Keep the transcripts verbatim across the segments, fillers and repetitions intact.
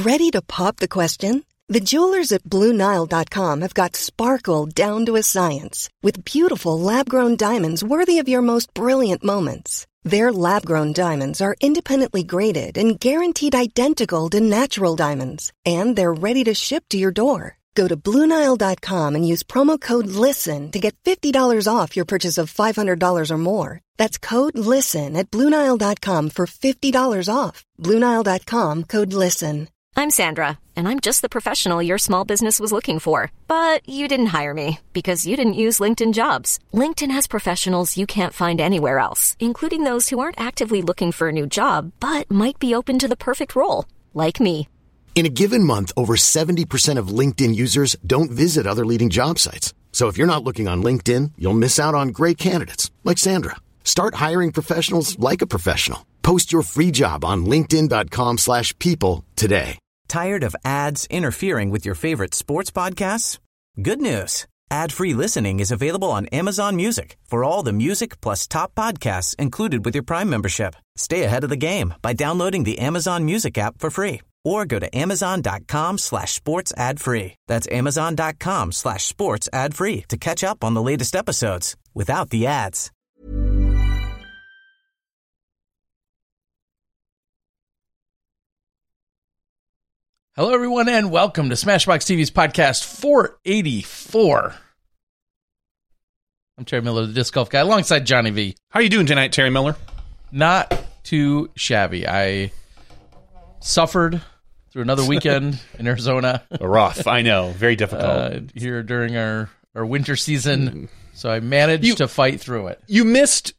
Ready to pop the question? The jewelers at Blue Nile dot com have got sparkle down to a science with beautiful lab-grown diamonds worthy of your most brilliant moments. Their lab-grown diamonds are independently graded and guaranteed identical to natural diamonds, and they're ready to ship to your door. Go to Blue Nile dot com and use promo code LISTEN to get fifty dollars off your purchase of five hundred dollars or more. That's code LISTEN at Blue Nile dot com for fifty dollars off. Blue Nile dot com, code LISTEN. I'm Sandra, and I'm just the professional your small business was looking for. But you didn't hire me because you didn't use LinkedIn Jobs. LinkedIn has professionals you can't find anywhere else, including those who aren't actively looking for a new job, but might be open to the perfect role, like me. In a given month, over seventy percent of LinkedIn users don't visit other leading job sites. So if you're not looking on LinkedIn, you'll miss out on great candidates like Sandra. Start hiring professionals like a professional. Post your free job on linkedin dot com slash people today. Tired of ads interfering with your favorite sports podcasts? Good news. Ad-free listening is available on Amazon Music for all the music plus top podcasts included with your Prime membership. Stay ahead of the game by downloading the Amazon Music app for free or go to amazon dot com slash sports ad free. That's amazon dot com slash sports ad free to catch up on the latest episodes without the ads. Hello, everyone, and welcome to Smashbox T V's podcast four eighty-four. I'm Terry Miller, the Disc Golf Guy, alongside Johnny V. How you doing tonight, Terry Miller? Not too shabby. I suffered through another weekend in Arizona. Rough, I know. Very difficult. Uh, here during our, our winter season, so I managed you, to fight through it. You missed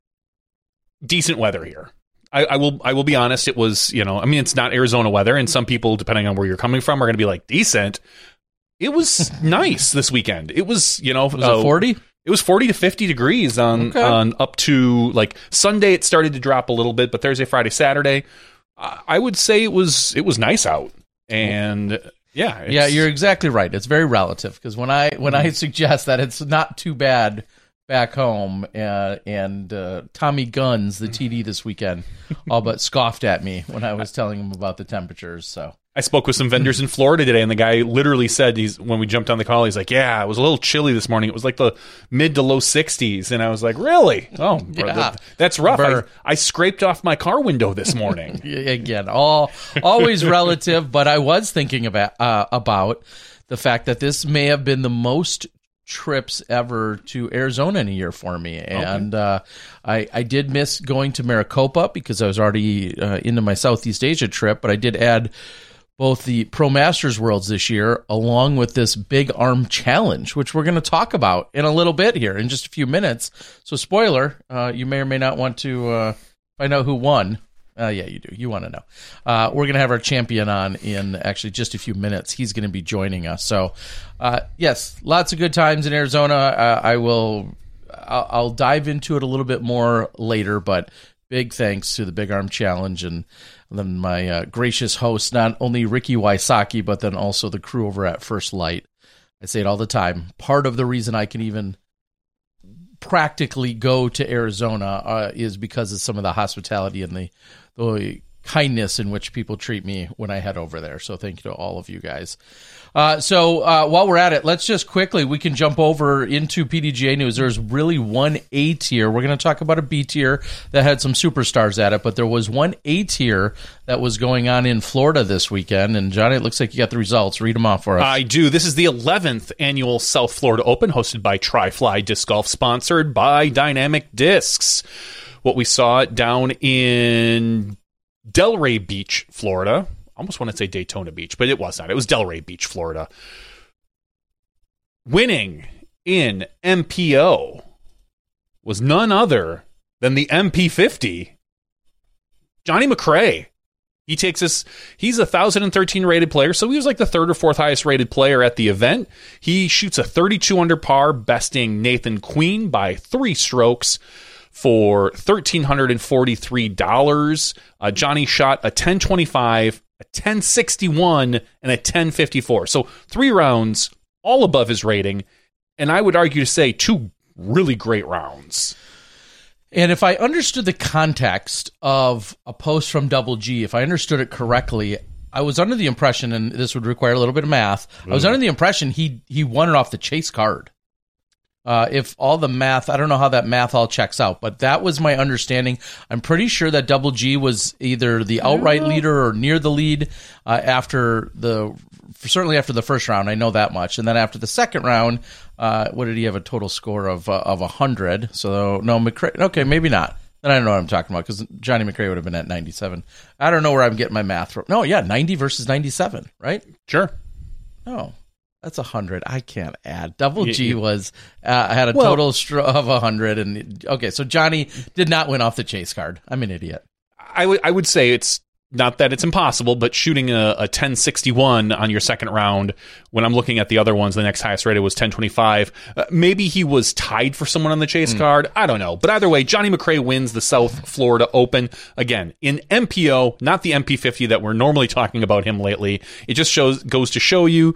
decent weather here. I, I will I will be honest, it was, you know, I mean, it's not Arizona weather, and some people, depending on where you're coming from, are going to be like, decent. It was nice this weekend. It was, you know, was uh, it forty? It was forty to fifty degrees on, okay. on up to, like, Sunday it started to drop a little bit, but Thursday, Friday, Saturday, uh, I would say it was it was nice out. And, yeah. Yeah, you're exactly right. It's very relative, because when I, when I suggest that it's not too bad back home, uh, and uh, Tommy Guns, the T D this weekend, all but scoffed at me when I was telling him about the temperatures. So I spoke with some vendors in Florida today, and the guy literally said, he's when we jumped on the call, he's like, yeah, it was a little chilly this morning. It was like the mid to low sixties. And I was like, really? Oh, yeah. that, that's rough. I, I scraped off my car window this morning. Again, all always relative, but I was thinking about uh, about the fact that this may have been the most trips ever to Arizona in a year for me, and okay. uh, I, I did miss going to Maricopa because I was already uh, into my Southeast Asia trip, but I did add both the Pro Masters Worlds this year along with this Big Arm Challenge, which we're going to talk about in a little bit here in just a few minutes. So spoiler, uh, you may or may not want to uh, find out who won. Uh, yeah, you do. You want to know. Uh, we're going to have our champion on in actually just a few minutes. He's going to be joining us. So, uh, yes, lots of good times in Arizona. Uh, I will, I'll, I'll dive into it a little bit more later, but big thanks to the Big Arm Challenge and then my uh, gracious host, not only Ricky Wysocki, but then also the crew over at First Light. I say it all the time. Part of the reason I can even practically go to Arizona uh, is because of some of the hospitality and the the kindness in which people treat me when I head over there. So thank you to all of you guys. Uh, so uh, while we're at it, let's just quickly, we can jump over into P D G A news. There's really one A tier. We're going to talk about a B tier that had some superstars at it, but there was one A tier that was going on in Florida this weekend. And Johnny, it looks like you got the results. Read them off for us. I do. This is the eleventh annual South Florida Open hosted by Tri-Fly Disc Golf, sponsored by Dynamic Discs. What we saw down in Delray Beach, Florida. I almost want to say Daytona Beach, but it was not. It was Delray Beach, Florida. Winning in M P O was none other than the M P fifty, Johnny McRae. He takes us, he's a one thousand thirteen rated player, so he was like the third or fourth highest rated player at the event. He shoots a thirty-two under par, besting Nathan Queen by three strokes for one thousand three hundred forty-three dollars. Uh, Johnny shot a ten twenty-five, a ten sixty-one, and a ten fifty-four. So three rounds, all above his rating, and I would argue to say two really great rounds. And if I understood the context of a post from Double G, if I understood it correctly, I was under the impression, and this would require a little bit of math, mm. I was under the impression he he won it off the chase card. Uh, if all the math, I don't know how that math all checks out, but that was my understanding. I'm pretty sure that Double G was either the outright leader or near the lead uh, after the, certainly after the first round. I know that much. And then after the second round, uh, what did he have? A total score of uh, of one hundred. So, no, McRae, okay, maybe not. Then I don't know what I'm talking about because Johnny McRae would have been at ninety-seven. I don't know where I'm getting my math from. No, yeah, ninety versus ninety-seven, right? Sure. Oh. That's a hundred. I can't add. Double G was uh, had a well, total str- of a hundred, and okay, so Johnny did not win off the chase card. I'm an idiot. I would I would say it's not that it's impossible, but shooting a, a ten sixty-one on your second round, when I'm looking at the other ones, the next highest rated was ten twenty-five. Uh, maybe he was tied for someone on the chase mm. card. I don't know, but either way, Johnny McRae wins the South Florida Open again in M P O, not the M P fifty that we're normally talking about him lately. It just shows goes to show you.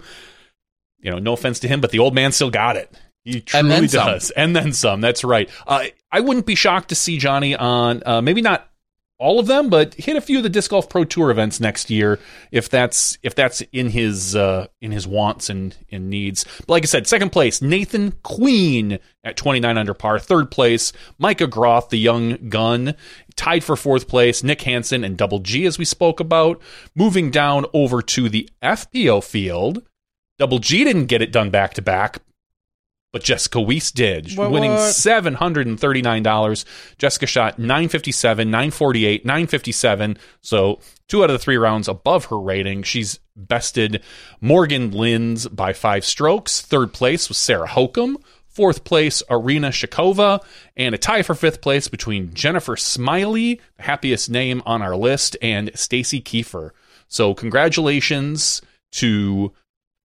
You know, no offense to him, but the old man still got it. He truly and does. Some. And then some. That's right. Uh, I wouldn't be shocked to see Johnny on uh, maybe not all of them, but hit a few of the Disc Golf Pro Tour events next year if that's if that's in his uh, in his wants and, and needs. But like I said, second place, Nathan Queen at twenty-nine under par. Third place, Micah Groth, the young gun. Tied for fourth place, Nick Hansen and Double G, as we spoke about. Moving down over to the F P O field. Double G didn't get it done back-to-back, but Jessica Weiss did, what, winning what? seven hundred thirty-nine dollars. Jessica shot nine fifty-seven, nine forty-eight, nine fifty-seven, so two out of the three rounds above her rating. She's bested Morgan Linz by five strokes. Third place was Sarah Hokum. Fourth place, Arina Shakova, and a tie for fifth place between Jennifer Smiley, the happiest name on our list, and Stacy Kiefer. So congratulations to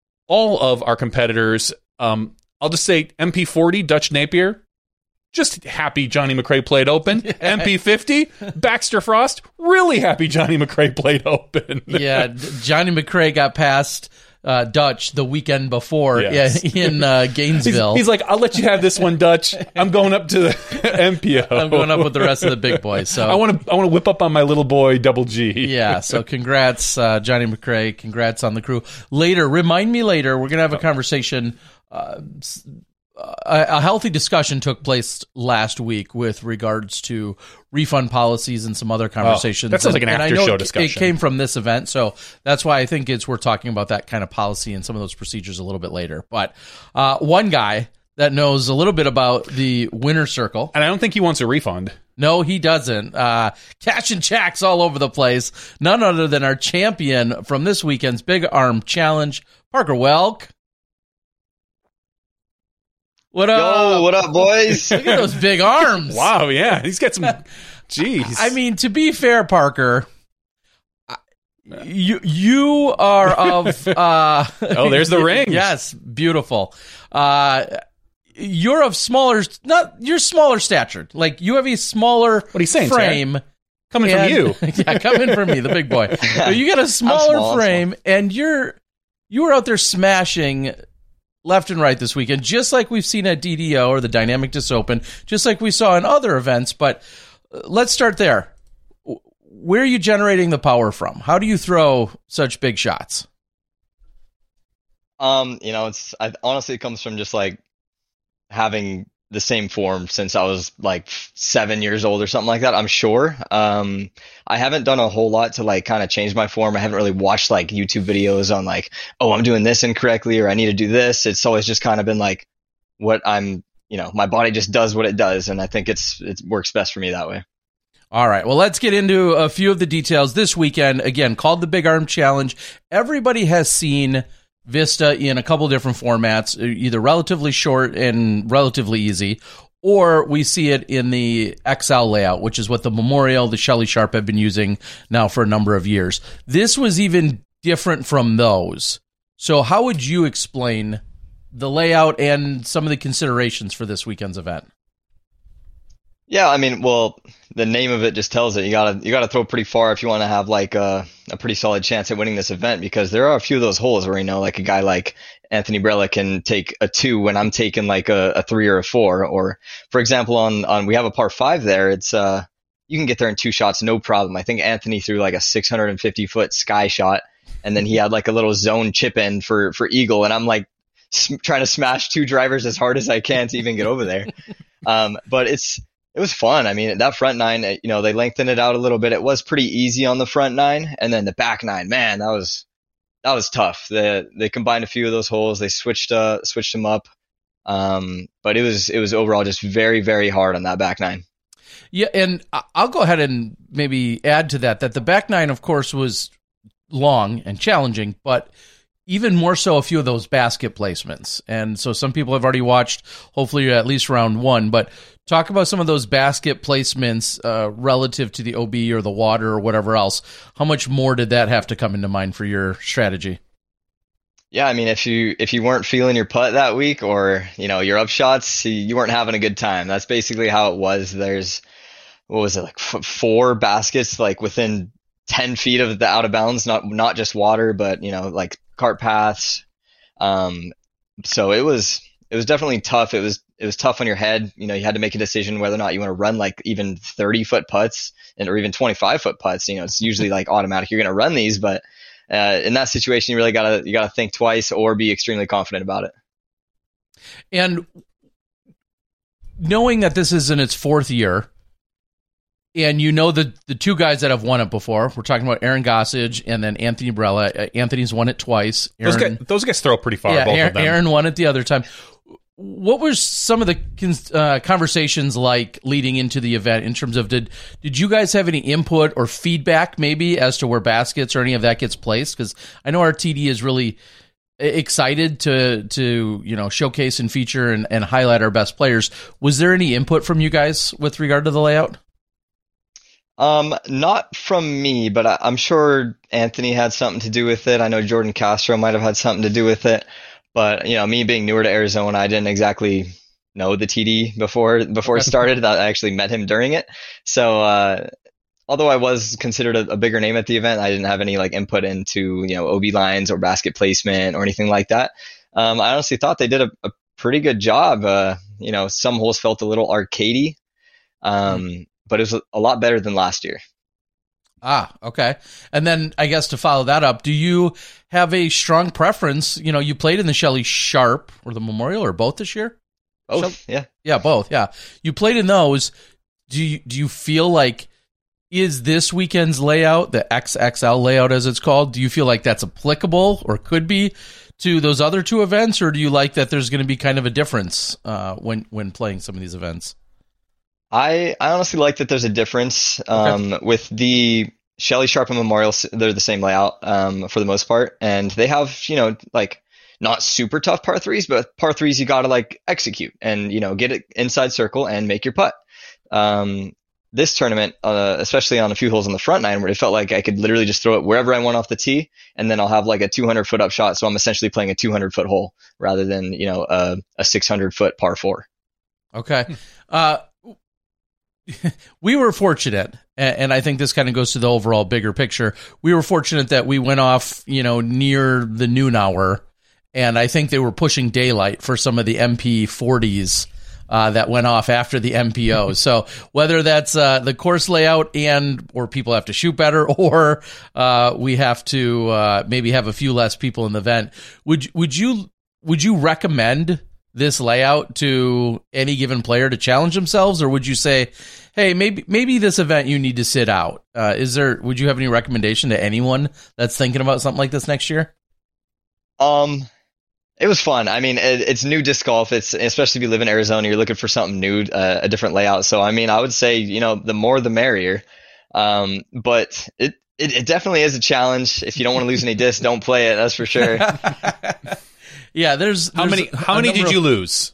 all of our competitors. Um, I'll just say M P forty, Dutch Napier, just happy Johnny McRae played open. Yeah. M P fifty, Baxter Frost, really happy Johnny McRae played open. Yeah, Johnny McRae got past uh, Dutch the weekend before yes. yeah, in uh, Gainesville. He's, he's like, I'll let you have this one, Dutch. I'm going up to the M P O. I'm going up with the rest of the big boys. So I want to I want to whip up on my little boy, Double G. Yeah, so congrats, uh, Johnny McRae. Congrats on the crew. Later, remind me later, we're going to have a conversation. Uh, a, a healthy discussion took place last week with regards to refund policies and some other conversations. Oh, that sounds like an and, after and show discussion. It came from this event, so that's why I think it's we're talking about that kind of policy and some of those procedures a little bit later. But uh, one guy that knows a little bit about the winner's circle, and I don't think he wants a refund. No, he doesn't. Uh, cash and checks all over the place. None other than our champion from this weekend's Big Arm Challenge, Parker Welk. What up? Yo, what up, boys? Look at those big arms. Wow, yeah. He's got some... Jeez. I mean, to be fair, Parker, you you are of... Uh, oh, there's the ring. Yes, beautiful. Uh, you're of smaller... Not You're smaller statured. Like, you have a smaller what are you saying, frame. Sarah? Coming and, from you. Yeah, coming from me, the big boy. But you got a smaller small, frame, and you're you were out there smashing... left and right this weekend, just like we've seen at D D O or the Dynamic Disc Open, just like we saw in other events. But let's start there. Where are you generating the power from? How do you throw such big shots? Um, you know, it's I, honestly it comes from just like having the same form since I was like seven years old or something like that. I'm sure. Um, I haven't done a whole lot to like kind of change my form. I haven't really watched like YouTube videos on like, oh, I'm doing this incorrectly or I need to do this. It's always just kind of been like what I'm, you know, my body just does what it does. And I think it's, it works best for me that way. All right. Well, let's get into a few of the details this weekend. Again, called the Big Arm Challenge. Everybody has seen Vista in a couple different formats, either relatively short and relatively easy, or we see it in the X L layout, which is what the Memorial, the Shelly Sharp have been using now for a number of years. This was even different from those. So how would you explain the layout and some of the considerations for this weekend's event? Yeah, I mean, well, the name of it just tells it. You gotta you gotta throw pretty far if you want to have like a, a pretty solid chance at winning this event, because there are a few of those holes where, you know, like a guy like Anthony Brella can take a two when I'm taking like a, a three or a four. Or for example, on on we have a par five there. It's uh you can get there in two shots, no problem. I think Anthony threw like a six hundred fifty foot sky shot, and then he had like a little zone chip in for for eagle, and I'm like sm- trying to smash two drivers as hard as I can to even get over there. Um, but it's it was fun. I mean, that front nine, you know, they lengthened it out a little bit. It was pretty easy on the front nine, and then the back nine, man, that was that was tough. They they combined a few of those holes. They switched uh switched them up. Um, but it was, it was overall just very, very hard on that back nine. Yeah. And I'll go ahead and maybe add to that, that the back nine, of course, was long and challenging, but even more so a few of those basket placements. And so some people have already watched, hopefully at least round one, but talk about some of those basket placements, uh, relative to the O B or the water or whatever else. How much more did that have to come into mind for your strategy? Yeah, I mean, if you if you weren't feeling your putt that week, or you know your upshots, you weren't having a good time. That's basically how it was. There's what was it like f- four baskets like within ten feet of the out of bounds, not not just water, but you know like cart paths. Um, so it was it was definitely tough. It was it was tough on your head. You know, you had to make a decision whether or not you want to run like even thirty foot putts and or even twenty-five foot putts. You know, it's usually like automatic. You're going to run these, but Uh, in that situation, you really gotta you gotta think twice or be extremely confident about it. And knowing that this is in its fourth year, and you know the the two guys that have won it before, we're talking about Aaron Gossage and then Anthony Brella. Uh, Anthony's won it twice. Aaron, those, guys, those guys throw pretty far. Yeah, both Aaron, of them. Aaron won it the other time. What were some of the uh, conversations like leading into the event in terms of did did you guys have any input or feedback maybe as to where baskets or any of that gets placed? Because I know our T D is really excited to to you know showcase and feature and, and highlight our best players. Was there any input from you guys with regard to the layout? Um, not from me, but I, I'm sure Anthony had something to do with it. I know Jordan Castro might have had something to do with it. But, you know, me being newer to Arizona, I didn't exactly know the T D before before it started. I actually met him during it. So, uh, although I was considered a, a bigger name at the event, I didn't have any like input into, you know, O B lines or basket placement or anything like that. Um, I honestly thought they did a, a pretty good job. Uh, you know, some holes felt a little arcadey, um, mm. but it was a, a lot better than last year. Ah, okay. And then I guess to follow that up, do you have a strong preference? You know, you played in the Shelly Sharp or the Memorial or both this year? Both, Shell- yeah. Yeah, both, yeah. You played in those. Do you, do you feel like, is this weekend's layout, the X X L layout as it's called, do you feel like that's applicable or could be to those other two events? Or do you like that there's going to be kind of a difference uh, when, when playing some of these events? I, I honestly like that there's a difference. Um, okay. With the Shelly Sharp and Memorial, they're the same layout um, for the most part. And they have, you know, like not super tough par threes, but par threes you got to like execute and, you know, get it inside circle and make your putt. Um, this tournament, uh, especially on a few holes on the front nine where it felt like I could literally just throw it wherever I want off the tee, and then I'll have like a two hundred foot up shot. So I'm essentially playing a two hundred foot hole rather than, you know, a, a six hundred foot par four. Okay. Uh, we were fortunate, and I think this kind of goes to the overall bigger picture. We were fortunate that we went off, you know, near the noon hour, and I think they were pushing daylight for some of the M P forties uh, that went off after the M P O. So whether that's uh, the course layout and or people have to shoot better, or uh, we have to uh, maybe have a few less people in the event, would would you would you recommend this layout to any given player to challenge themselves, or would you say, hey, maybe maybe this event you need to sit out? Uh, is there? Would you have any recommendation to anyone that's thinking about something like this next year? Um, it was fun. I mean, it, it's new disc golf. It's especially if you live in Arizona, you're looking for something new, uh, a different layout. So, I mean, I would say, you know, the more the merrier. Um, but it, it it definitely is a challenge. If you don't want to lose any discs, don't play it. That's for sure. Yeah, there's, how there's many how many did of, you lose?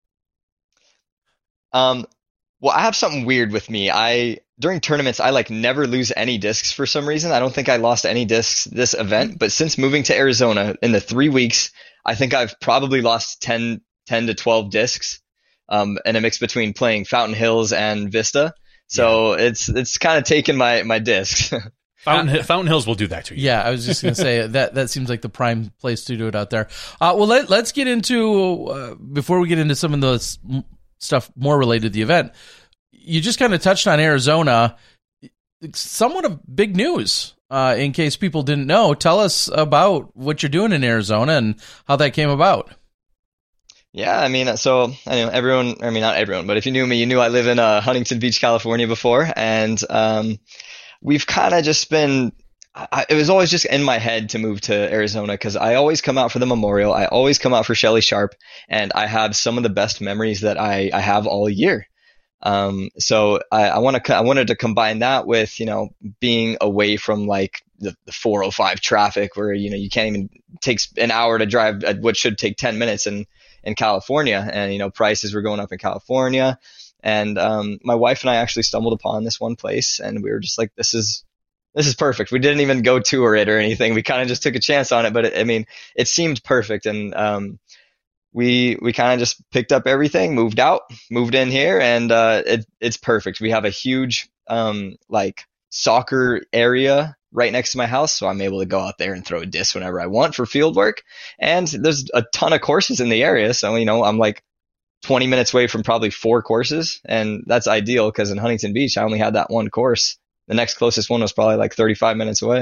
Um, well, I have something weird with me. I during tournaments, I like never lose any discs for some reason. I don't think I lost any discs this event, but since moving to Arizona in the three weeks, I think I've probably lost ten, ten to twelve discs, um, in a mix between playing Fountain Hills and Vista. So yeah. it's it's kind of taken my my discs. Fountain, Fountain Hills will do that to you. Yeah, I was just going to say that that seems like the prime place to do it out there. Uh, well, let, let's get into, uh, before we get into some of the stuff more related to the event, you just kind of touched on Arizona. Somewhat of big news uh, in case people didn't know, tell us about what you're doing in Arizona and how that came about. Yeah, I mean, so I know everyone, I mean, not everyone, but if you knew me, you knew I live in uh, Huntington Beach, California before. And um, we've kind of just been, I, it was always just in my head to move to Arizona because I always come out for the Memorial. I always come out for Shelly Sharp. And I have some of the best memories that I, I have all year. Um, so I, I want to, I wanted to combine that with, you know, being away from like the, the four oh five traffic where, you know, you can't even take an hour to drive at what should take ten minutes in, in California. And, you know, prices were going up in California. And, um, my wife and I actually stumbled upon this one place and we were just like, this is, this is perfect. We didn't even go tour it or anything. We kind of just took a chance on it, but it, I mean, it seemed perfect. And, um, we we kind of just picked up everything, moved out, moved in here, and uh, it, it's perfect. We have a huge um, like soccer area right next to my house, so I'm able to go out there and throw a disc whenever I want for field work. And there's a ton of courses in the area, so you know I'm like twenty minutes away from probably four courses, and that's ideal because in Huntington Beach I only had that one course. The next closest one was probably like thirty-five minutes away.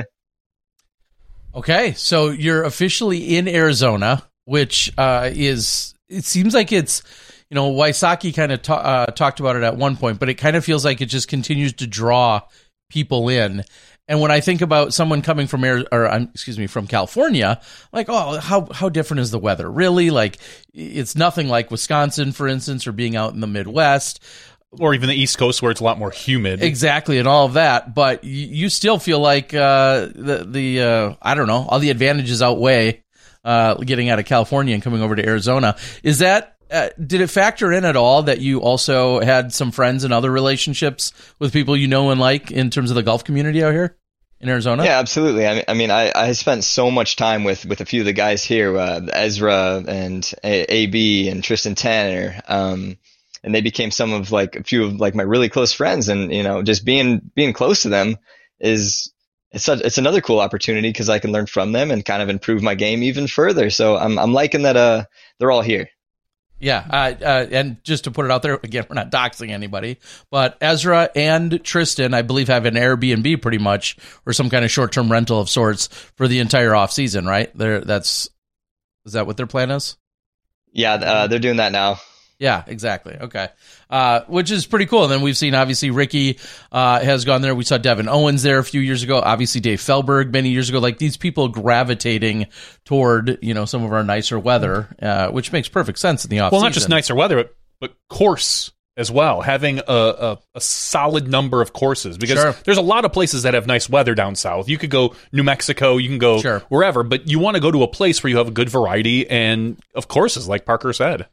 Okay, so you're officially in Arizona, which uh, is, it seems like it's, you know, Wysocki kind of ta- uh, talked about it at one point, but it kind of feels like it just continues to draw people in. And when I think about someone coming from Air, or um, excuse me, from California, like, oh, how how different is the weather? Really? Like, it's nothing like Wisconsin, for instance, or being out in the Midwest. Or even the East Coast where it's a lot more humid. Exactly, and all of that. But you, you still feel like uh, the, the uh, I don't know, all the advantages outweigh uh, getting out of California and coming over to Arizona. Is that, uh, did it factor in at all that you also had some friends and other relationships with people you know and like in terms of the golf community out here in Arizona? Yeah, absolutely. I mean, I, mean, I, I spent so much time with, with a few of the guys here, uh, Ezra and A B and Tristan Tanner. Um, and they became some of like a few of like my really close friends. And, you know, just being, being close to them is, it's such, it's another cool opportunity because I can learn from them and kind of improve my game even further. So I'm, I'm liking that, uh, they're all here. Yeah. Uh, uh, and just to put it out there, again, we're not doxing anybody, but Ezra and Tristan, I believe, have an Airbnb pretty much, or some kind of short-term rental of sorts for the entire off season, right? They're, that's, is that what their plan is? Yeah. Uh, they're doing that now. Yeah, exactly. Okay. Uh, which is pretty cool. And then we've seen, obviously, Ricky uh, has gone there. We saw Devin Owens there a few years ago. Obviously, Dave Felberg many years ago. Like, these people gravitating toward, you know, some of our nicer weather, uh, which makes perfect sense in the off Well, season. not just nicer weather, but, but course as well. Having a, a, a solid number of courses. Because Sure. there's a lot of places that have nice weather down south. You could go New Mexico, you can go Sure. wherever, but you want to go to a place where you have a good variety and of courses, like Parker said.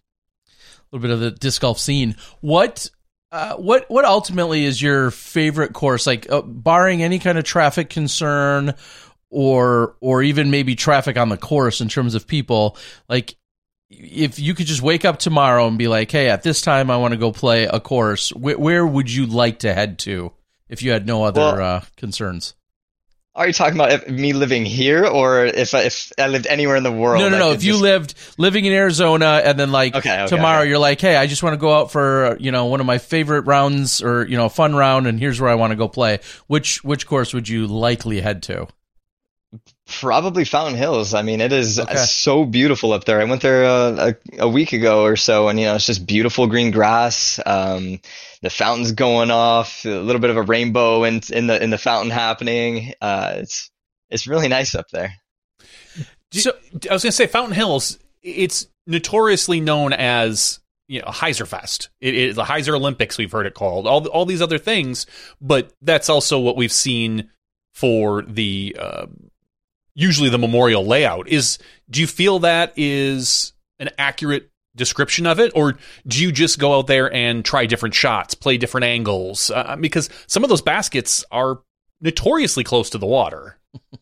A little bit of the disc golf scene. What, uh, what, what ultimately is your favorite course? Like, uh, barring any kind of traffic concern, or or even maybe traffic on the course in terms of people. Like, if you could just wake up tomorrow and be like, "Hey, at this time, I want to go play a course." Wh- where would you like to head to if you had no other Well, uh, concerns? Are you talking about if, me living here or if I, if I lived anywhere in the world? No, no, I no. could If you just- lived living in Arizona and then like Okay, okay, tomorrow okay. you're like, hey, I just want to go out for, you know, one of my favorite rounds or, you know, a fun round, and here's where I want to go play. Which which course would you likely head to? Probably Fountain Hills. I mean, it is Okay. so beautiful up there. I went there uh, a, a week ago or so, and you know, it's just beautiful green grass. Um, the fountain's going off, a little bit of a rainbow in in the in the fountain happening. Uh, it's it's really nice up there. So, I was going to say, Fountain Hills, it's notoriously known as, you know, Heiserfest. It is the Heiser Olympics, we've heard it called. All all these other things, but that's also what we've seen for the uh, usually the memorial layout. Is do you feel that is an accurate description of it, or do you just go out there and try different shots, play different angles? Uh, because some of those baskets are notoriously close to the water.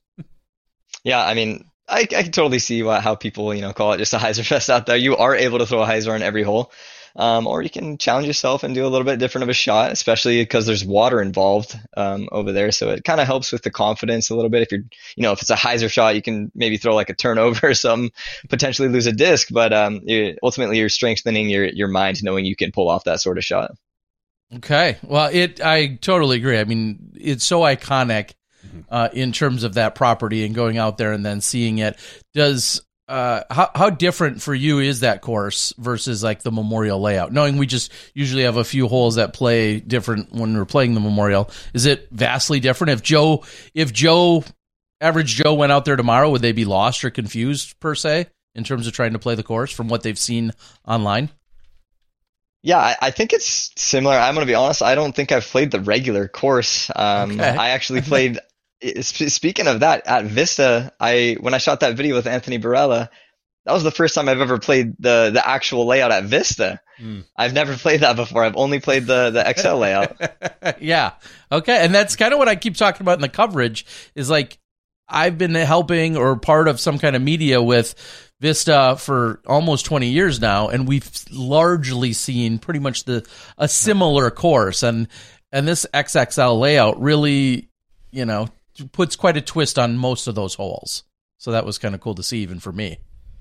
Yeah, I mean, I, I can totally see why, how people, you know, call it just a Heiserfest out there. You are able to throw a Heiser on every hole, um, or you can challenge yourself and do a little bit different of a shot, especially because there's water involved um, over there. So it kind of helps with the confidence a little bit. If you're, you know, if it's a Heiser shot, you can maybe throw like a turnover or something, potentially lose a disc, but um, you, ultimately you're strengthening your your mind knowing you can pull off that sort of shot. Okay. Well, it I totally agree. I mean, it's so iconic uh, in terms of that property and going out there and then seeing it. Does uh, how how different for you is that course versus like the Memorial layout? Knowing we just usually have a few holes that play different when we're playing the Memorial, is it vastly different? If Joe, if Joe, average Joe went out there tomorrow, would they be lost or confused per se in terms of trying to play the course from what they've seen online? Yeah, I, I think it's similar. I'm going to be honest. I don't think I've played the regular course. Um, Okay. I actually played. Speaking of that, at Vista, I when I shot that video with Anthony Barella, that was the first time I've ever played the the actual layout at Vista. Mm. I've never played that before. I've only played the the X L layout. Yeah. Okay. And that's kind of what I keep talking about in the coverage is like I've been helping or part of some kind of media with Vista for almost twenty years now, and we've largely seen pretty much the a similar course, and and this X X L layout really, you know, puts quite a twist on most of those holes. So that was kind of cool to see, even for me.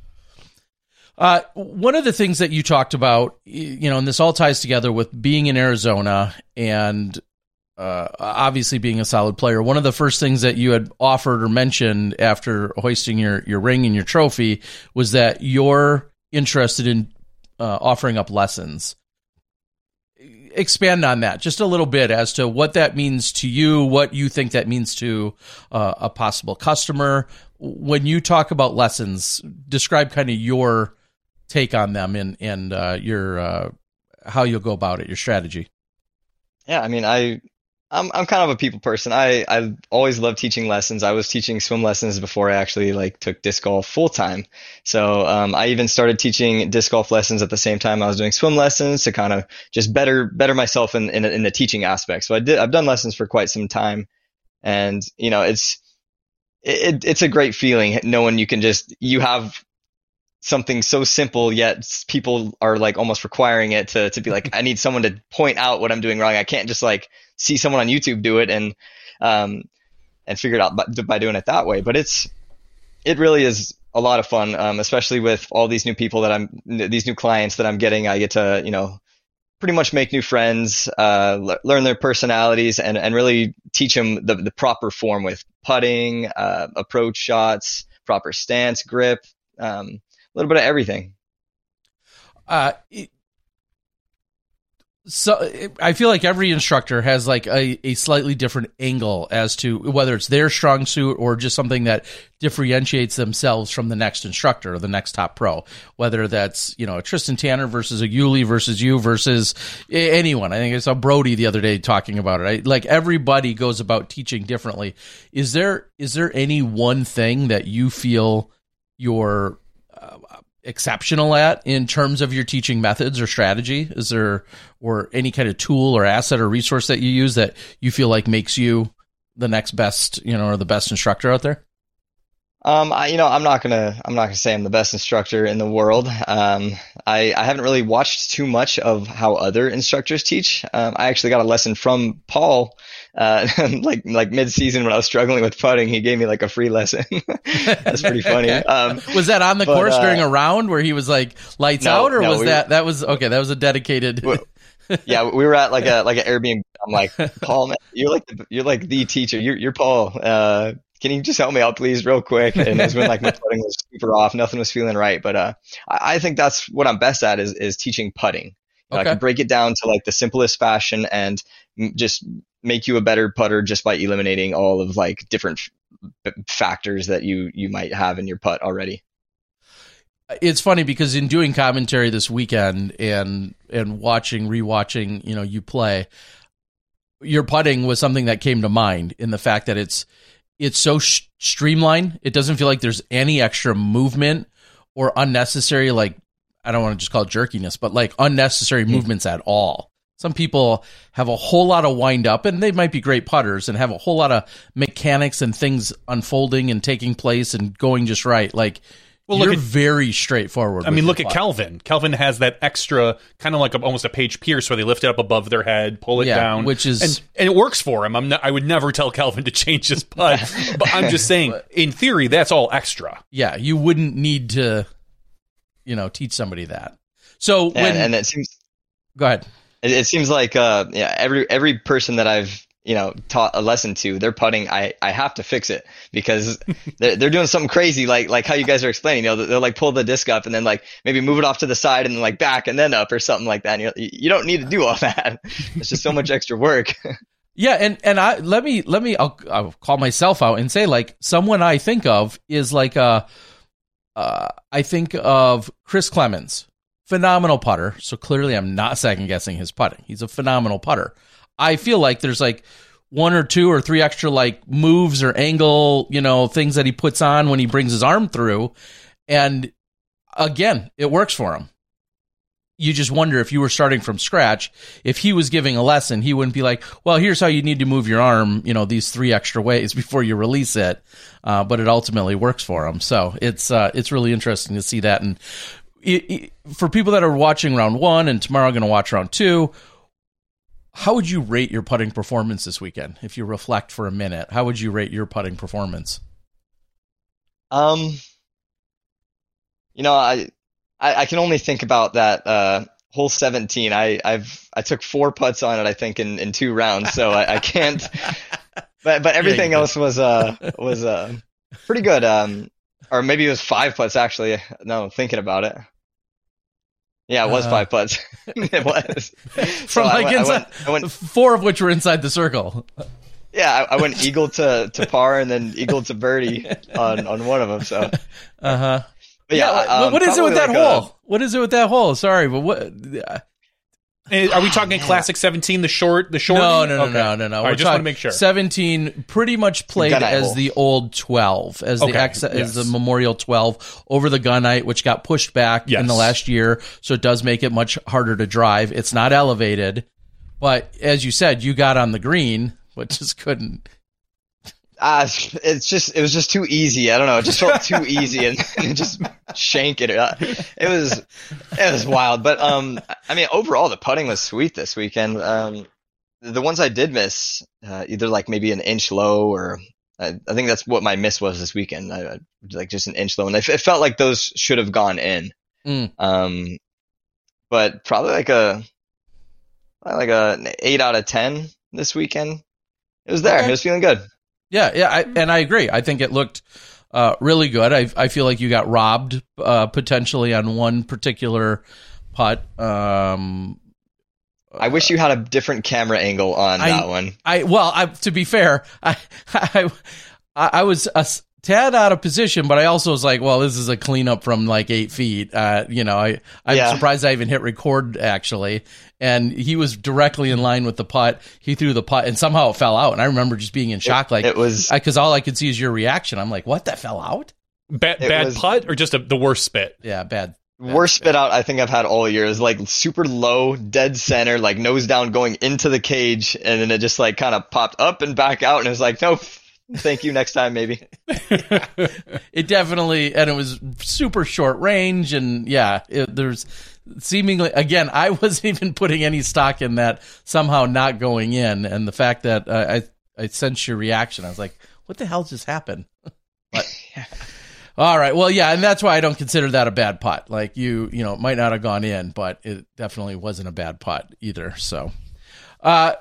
Uh, one of the things that you talked about, you know, and this all ties together with being in Arizona and uh, obviously being a solid player. One of the first things that you had offered or mentioned after hoisting your, your ring and your trophy was that you're interested in uh, offering up lessons. Expand on that just a little bit as to what that means to you, what you think that means to uh, a possible customer. When you talk about lessons, describe kind of your take on them and, and uh, your uh, how you'll go about it, your strategy. Yeah, I mean, I, I'm I'm kind of a people person. I I always loved teaching lessons. I was teaching swim lessons before I actually like took disc golf full time. So um, I even started teaching disc golf lessons at the same time I was doing swim lessons to kind of just better better myself in in, in the teaching aspect. So I did I've done lessons for quite some time, and you know it's it, it's a great feeling knowing you can just you have something so simple, yet people are like almost requiring it to, to be like, I need someone to point out what I'm doing wrong. I can't just like see someone on YouTube do it and, um, and figure it out by, by doing it that way. But it's, it really is a lot of fun. Um, especially with all these new people that I'm, these new clients that I'm getting, I get to, you know, pretty much make new friends, uh, le- learn their personalities and, and really teach them the, the proper form with putting, uh, approach shots, proper stance, grip, um, a little bit of everything. Uh, it, so it, I feel like every instructor has like a, a slightly different angle as to whether it's their strong suit or just something that differentiates themselves from the next instructor or the next top pro, whether that's, you know, a Tristan Tanner versus a Yuli versus you versus anyone. I think I saw Brody the other day talking about it. I, like everybody goes about teaching differently. Is there, is there any one thing that you feel you're uh, exceptional at in terms of your teaching methods or strategy? Is there, or any kind of tool or asset or resource that you use that you feel like makes you the next best, you know, or the best instructor out there? Um, I, you know, I'm not gonna, I'm not gonna say I'm the best instructor in the world. Um, I, I haven't really watched too much of how other instructors teach. Um, I actually got a lesson from Paul, uh, like, like mid-season when I was struggling with putting. He gave me like a free lesson. That's pretty funny. Um, was that on the but, course uh, during a round where he was like lights no, out, or no, was we that, were- that was, okay, that was a dedicated. yeah, we were at like a, like an Airbnb. I'm like, Paul, man, you're like, the, you're like the teacher. You're, you're Paul. Uh, can you just help me out, please, real quick? And it was when like my putting was super off, nothing was feeling right. But uh, I, I think that's what I'm best at is is teaching putting. You know, Okay. I can break it down to like the simplest fashion and m- just make you a better putter just by eliminating all of like different f- factors that you you might have in your putt already. It's funny because in doing commentary this weekend and and watching, rewatching, you know, you play, your putting was something that came to mind in the fact that it's it's so sh- streamlined. It doesn't feel like there's any extra movement or unnecessary, like, I don't want to just call it jerkiness, but like unnecessary mm-hmm. movements at all. Some people have a whole lot of wind up, and they might be great putters and have a whole lot of mechanics and things unfolding and taking place and going just right. Like, well, you're look at, very straightforward. I mean, look at Calvin. Calvin has that extra, kind of like a, almost a Paige Pierce, where they lift it up above their head, pull it yeah, down, which is, and, and it works for him. I'm not, I would never tell Calvin to change his putt, but I'm just saying, in theory, that's all extra. Yeah, you wouldn't need to, you know, teach somebody that. So when and, and it seems, go ahead. It, it seems like uh, yeah, every every person that I've you know, taught a lesson to, their putting, I, I have to fix it because they're, they're doing something crazy, like like how you guys are explaining. You know, they'll like pull the disc up and then like maybe move it off to the side and then like back and then up or something like that. And you you don't need to do all that. It's just so much extra work. Yeah, and and I let me let me I'll, I'll call myself out and say, like, someone I think of is like uh, uh I think of Chris Clemens, phenomenal putter. So clearly, I'm not second guessing his putting. He's a phenomenal putter. I feel like there's like one or two or three extra like moves or angle, you know, things that he puts on when he brings his arm through, and again, it works for him. You just wonder if you were starting from scratch, if he was giving a lesson, he wouldn't be like, well, here's how you need to move your arm, you know, these three extra ways before you release it. Uh, but it ultimately works for him. So it's uh, it's really interesting to see that. And it, it, for people that are watching round one and tomorrow going to watch round two, how would you rate your putting performance this weekend? If you reflect for a minute, how would you rate your putting performance? Um, you know, I, I, I can only think about that uh, hole seventeen. I, I've I took four putts on it, I think, in, in two rounds, so I, I can't. But but everything yeah, else was uh was uh pretty good. Um, or maybe it was five putts actually. No, thinking about it. Yeah, it was uh, five putts. It was from so like I, inside, I went, I went, four of which were inside the circle. Yeah, I, I went eagle to, to par and then eagle to birdie on, on one of them. So, uh huh. But yeah, yeah um, what is it with like that a, hole? What is it with that hole? Sorry, but what? Uh, Are we talking classic seventeen, the short, the short? No, no, no, okay. no, no, no. All We're right, just want to make sure. seventeen pretty much played as hole. the old twelve, as okay. the X, yes. as the Memorial twelve over the gunite, which got pushed back yes. in the last year, so it does make it much harder to drive. It's not elevated, but as you said, you got on the green, but just couldn't. Uh, it's just, it was just too easy. I don't know. It just felt too easy and, and just shank it. It was, it was wild. But, um, I mean, overall, the putting was sweet this weekend. Um, the ones I did miss, uh, either like maybe an inch low or I, I think that's what my miss was this weekend. I, I like just an inch low. And it, it felt like those should have gone in. Mm. Um, but probably like a, like a an eight out of ten this weekend. It was there. Okay. It was feeling good. Yeah, yeah, I, and I agree. I think it looked uh, really good. I I feel like you got robbed uh, potentially on one particular putt. Um, I wish you had a different camera angle on I, that one. I well, I, to be fair, I I, I was a tad out of position, but I also was like, well, this is a cleanup from like eight feet. Uh, you know, I I'm yeah. surprised I even hit record actually. And he was directly in line with the putt. He threw the putt, and somehow it fell out. And I remember just being in shock, it, like it was because all I could see is your reaction. I'm like, "What? That fell out? Bad, bad was, putt, or just a, the worst spit? Yeah, bad. bad worst spit. spit out I think I've had all year. Is like super low, dead center, like nose down, going into the cage, and then it just like kind of popped up and back out, and it was like, nope. Thank you. Next time, maybe. It definitely, and it was super short range, and yeah, it, there's. Seemingly, again, I wasn't even putting any stock in that somehow not going in, and the fact that uh, I I sensed your reaction, I was like, "What the hell just happened?" But all right, well, yeah, and that's why I don't consider that a bad putt. Like you, you know, it might not have gone in, but it definitely wasn't a bad putt either. So, uh,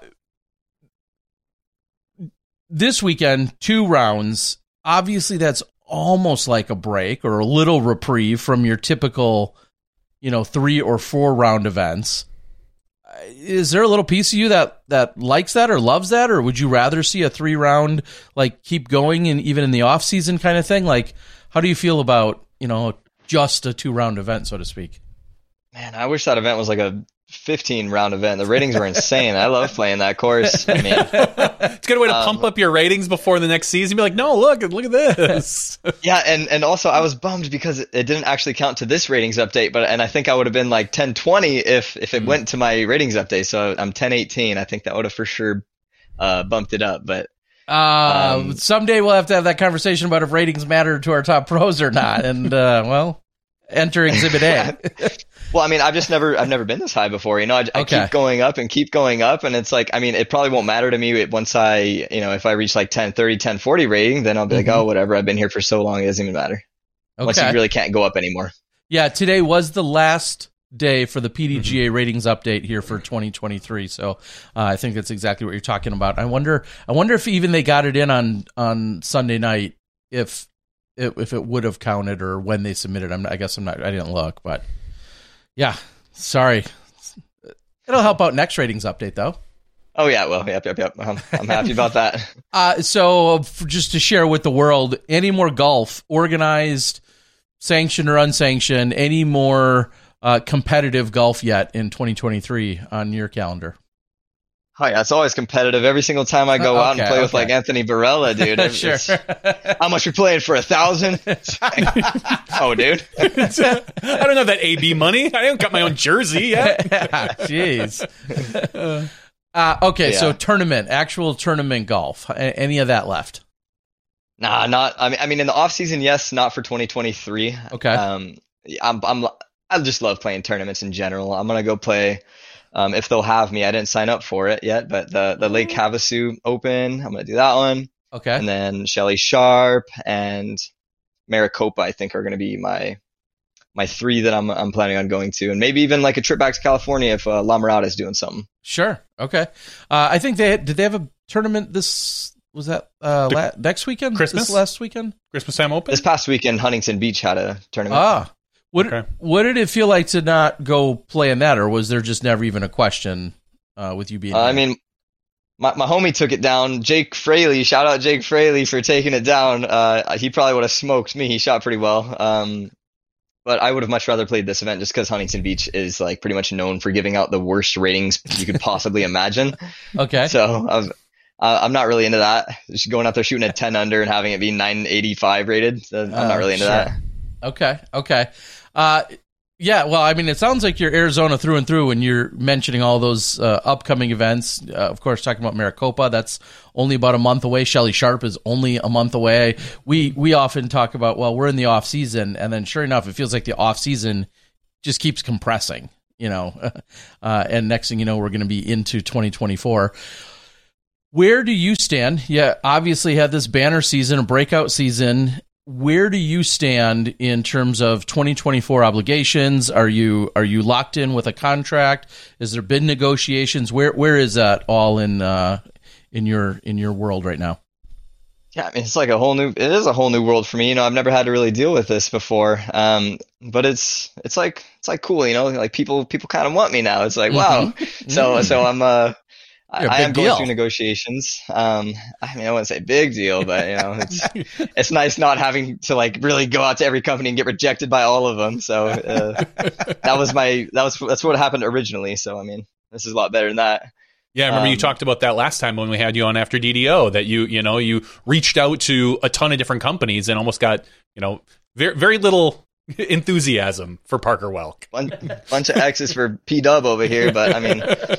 this weekend, two rounds. Obviously, that's almost like a break or a little reprieve from your typical. You know, three or four round events. Is there a little piece of you that, that likes that or loves that? Or would you rather see a three round, like keep going and even in the off season kind of thing? Like, how do you feel about, you know, just a two round event, so to speak? Man, I wish that event was like a fifteen round event. The ratings were insane. I love playing that course. I mean, it's a good way to um, pump up your ratings before the next season. Be like, no, look, look at this. Yeah, and, and also I was bummed because it didn't actually count to this ratings update, but and I think I would have been like ten twenty if if it mm. went to my ratings update. So I'm ten eighteen. I think that would have for sure uh, bumped it up. But uh, um, someday we'll have to have that conversation about if ratings matter to our top pros or not. And uh, well, enter Exhibit A. Well, I mean, I've just never, I've never been this high before. You know, I, I okay. keep going up and keep going up, and it's like, I mean, it probably won't matter to me once I, you know, if I reach like ten thirty, ten forty rating, then I'll be mm-hmm. like, oh, whatever. I've been here for so long, it doesn't even matter. Okay. Once you really can't go up anymore. Yeah, today was the last day for the P D G A mm-hmm. ratings update here for twenty twenty-three. So uh, I think that's exactly what you're talking about. I wonder, I wonder if even they got it in on, on Sunday night, if it, if it would have counted or when they submitted. I'm not, I guess I'm not. I didn't look, but yeah, sorry. It'll help out next ratings update though. Oh yeah, well, yep, yep, yep. I'm, I'm happy about that. Uh, so just to share with the world, any more golf, organized, sanctioned or unsanctioned, any more uh, competitive golf yet in twenty twenty-three on your calendar? Oh yeah, it's always competitive. Every single time I go okay, out and play okay. with like Anthony Barella, dude. Sure. How much we playing for a thousand? Oh, dude. I don't have that A B money. I haven't got my own jersey yet. Jeez. Uh, okay, yeah. So tournament, actual tournament golf. Any of that left? Nah, not. I mean, I mean, in the off season, yes. Not for twenty twenty-three. Okay. Um, I'm, I'm, I just love playing tournaments in general. I'm gonna go play. Um, if they'll have me, I didn't sign up for it yet, but the the Lake Havasu Open, I'm gonna do that one. Okay. And then Shelly Sharp and Maricopa, I think, are gonna be my my three that I'm I'm planning on going to, and maybe even like a trip back to California if uh, La Mirada is doing something. Sure. Okay. Uh, I think they did. They have a tournament this was that uh, la- next weekend? Christmas this last weekend? Christmas time open. This past weekend, Huntington Beach had a tournament. Ah. What okay. what did it feel like to not go play in that, or was there just never even a question uh, with you being? Uh, I mean, my my homie took it down. Jake Fraley, shout out Jake Fraley for taking it down. Uh, he probably would have smoked me. He shot pretty well. Um, but I would have much rather played this event just because Huntington Beach is like pretty much known for giving out the worst ratings you could possibly imagine. Okay. So I was, uh, I'm not really into that. Just going out there shooting a ten under and having it be nine eighty-five rated. I'm not really into sure. that. Okay. Okay. Uh, yeah, well, I mean, it sounds like you're Arizona through and through when you're mentioning all those uh, upcoming events. Uh, of course, talking about Maricopa, that's only about a month away. Shelly Sharp is only a month away. We we often talk about, well, we're in the off season, and then sure enough, it feels like the off season just keeps compressing, you know. uh, and next thing you know, we're going to be into twenty twenty-four. Where do you stand? Yeah, obviously had this banner season, a breakout season. Where do you stand in terms of twenty twenty-four obligations? Are you are you locked in with a contract? Is there been negotiations? Where where is that all in uh, in your in your world right now? Yeah, I mean, it's like a whole new. It is a whole new world for me. You know, I've never had to really deal with this before. Um, but it's it's like it's like cool. You know, like people people kind of want me now. It's like wow. Mm-hmm. So so I'm uh. I am going through negotiations. Um, I mean, I wouldn't say big deal, but you know, it's it's nice not having to like really go out to every company and get rejected by all of them. So uh, that was my that was that's what happened originally. So I mean, this is a lot better than that. Yeah, I remember um, you talked about that last time when we had you on after D D O. That you you know you reached out to a ton of different companies and almost got you know very very little enthusiasm for Parker Welk. Bunch, bunch of X's for P Dub over here, but I mean,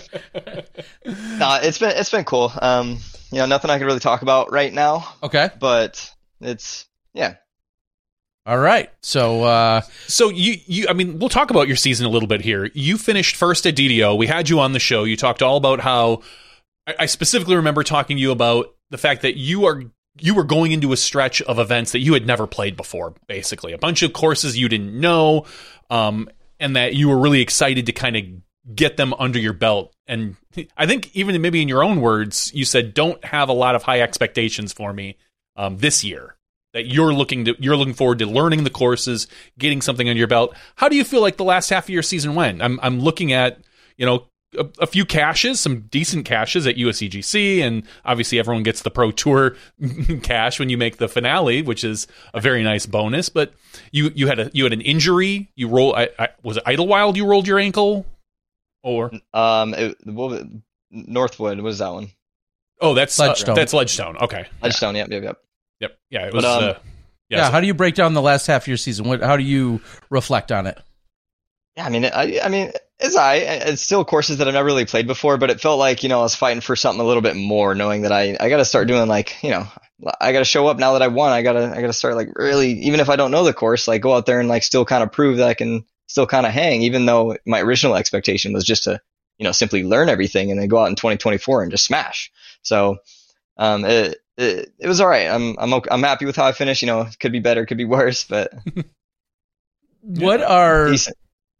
nah, it's been it's been cool. Um, you know, nothing I can really talk about right now. Okay, but it's yeah. All right, so uh, so you you I mean, we'll talk about your season a little bit here. You finished first at D D O. We had you on the show. You talked all about how I, I specifically remember talking to you about the fact that you are. You were going into a stretch of events that you had never played before, basically. A bunch of courses you didn't know, um, and that you were really excited to kind of get them under your belt. And I think even maybe in your own words, you said, don't have a lot of high expectations for me um, this year. That you're looking to, you're looking forward to learning the courses, getting something under your belt. How do you feel like the last half of your season went? I'm I'm looking at, you know, A, a few caches, some decent caches at U S E G C, and obviously everyone gets the Pro Tour cache when you make the finale, which is a very nice bonus. But you you had a you had an injury. You roll. I, I, was it Idlewild? You rolled your ankle, or um, it, what was it? Northwood. What was that one? Oh, that's Ledgestone. Uh, that's Ledgestone. Okay, Ledgestone. Yep, yep, yep. Yep. Yeah. It was. But, um, uh, yeah. yeah so. How do you break down the last half of your season? What? How do you reflect on it? Yeah, I mean, I, I mean, it's I. It's still courses that I've never really played before, but it felt like, you know, I was fighting for something a little bit more, knowing that I, I got to start doing like, you know, I got to show up now that I won. I gotta, I gotta start like really, even if I don't know the course, like go out there and like still kind of prove that I can still kind of hang, even though my original expectation was just to, you know, simply learn everything and then go out in twenty twenty-four and just smash. So, um, it, it, it was all right. I'm, I'm, okay. I'm happy with how I finished. You know, it could be better, could be worse, but what are decent.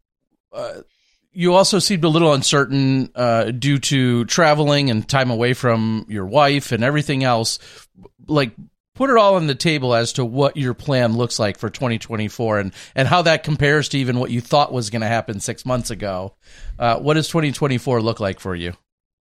uh, you also seemed a little uncertain uh, due to traveling and time away from your wife and everything else. Like, put it all on the table as to what your plan looks like for twenty twenty-four and, and how that compares to even what you thought was going to happen six months ago. Uh, what does twenty twenty-four look like for you?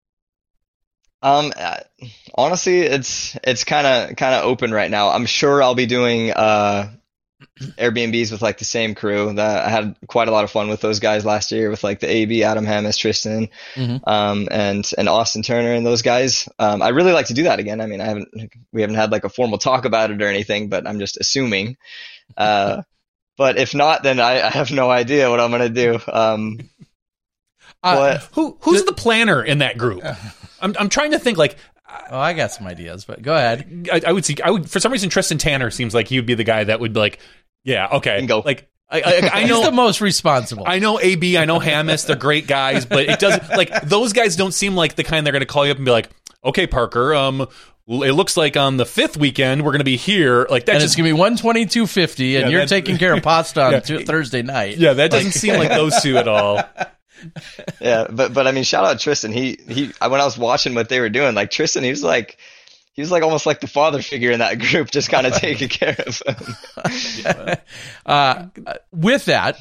Um, uh, honestly, it's it's kind of kind of open right now. I'm sure I'll be doing uh, Airbnbs with like the same crew. That I had quite a lot of fun with those guys last year with like the A B, Adam Hammes, Tristan, Mm-hmm. um, and and Austin Turner and those guys. Um, I really like to do that again. I mean, I haven't we haven't had like a formal talk about it or anything, but I'm just assuming. Uh, but if not, then I, I have no idea what I'm gonna do. Um, Uh, but Who who's the planner in that group? I'm I'm trying to think. Like, oh, I got some ideas, but go ahead. I, I would see. I would for some reason Tristan Tanner seems like he would be the guy that would be like, yeah, okay, Bingo. like. I, I, I He's know the most responsible. I know A B, I know Hammes, they're great guys, but it doesn't like those guys don't seem like the kind they're going to call you up and be like, okay, Parker, um, it looks like on the fifth weekend we're going to be here. Like that and just it's gonna be one twenty-two fifty, and Yeah, you're that's- taking care of pasta on Yeah. tu- Thursday night. yeah, that doesn't seem like those two at all. yeah, but but I mean, shout out Tristan. He he. When I was watching what they were doing, like Tristan, he was like. He was like almost like the father figure in that group, just kind of taking care of him. uh, with that,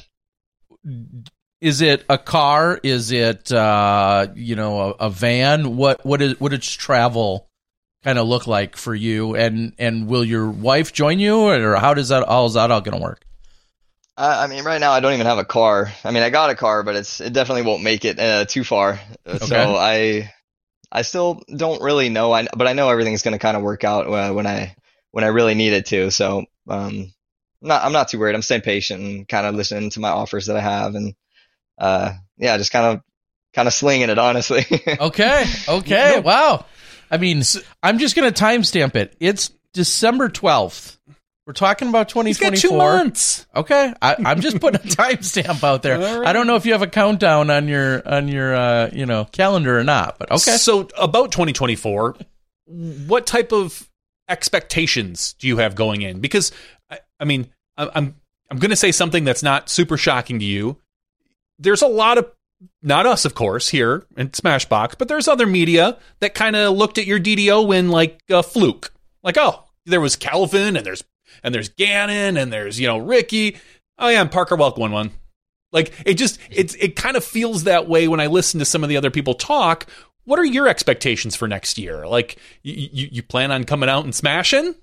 is it a car? Is it uh, you know a, a van? What what is what does travel kind of look like for you? And and will your wife join you, or how does that how is that all going to work? I, I mean, right now I don't even have a car. I mean, I got a car, but it's it definitely won't make it uh, too far. So I I still don't really know. I but I know everything's going to kind of work out uh, when I when I really need it to. So um, I'm not I'm not too worried. I'm staying patient and kind of listening to my offers that I have, and uh, yeah, just kind of kind of slinging it, honestly. Okay, okay, No. wow. I mean, I'm just going to timestamp it. It's December twelfth. We're talking about twenty He's got twenty-four. two months. Okay, I, I'm just putting a timestamp out there. All right. I don't know if you have a countdown on your on your uh, you know calendar or not, but okay. So about twenty twenty-four, what type of expectations do you have going in? Because I, I mean, I, I'm I'm going to say something that's not super shocking to you. There's a lot of not us, of course, here in Smashbox, but there's other media that kind of looked at your D D O win like a fluke. Like, oh, there was Calvin and there's and there's Gannon and there's, you know, Ricky. Oh yeah, and Parker Welk won one. Like it just it's it kind of feels that way when I listen to some of the other people talk. What are your expectations for next year? Like you you, you plan on coming out and smashing?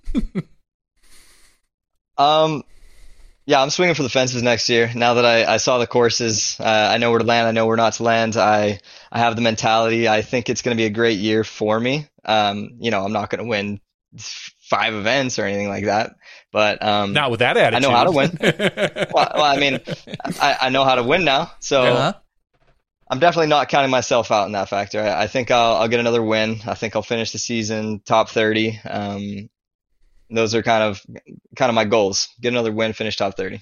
Um, yeah, I'm swinging for the fences next year. Now that I, I saw the courses, uh, I know where to land. I know where not to land. I, I have the mentality. I think it's going to be a great year for me. Um, you know, I'm not going to win five events or anything like that, but, um, Not with that attitude. I know how to win. well, well, I mean, I, I know how to win now. So Uh-huh. I'm definitely not counting myself out in that factor. I, I think I'll, I'll get another win. I think I'll finish the season top thirty. Um, those are kind of kind of my goals. Get another win, finish top thirty.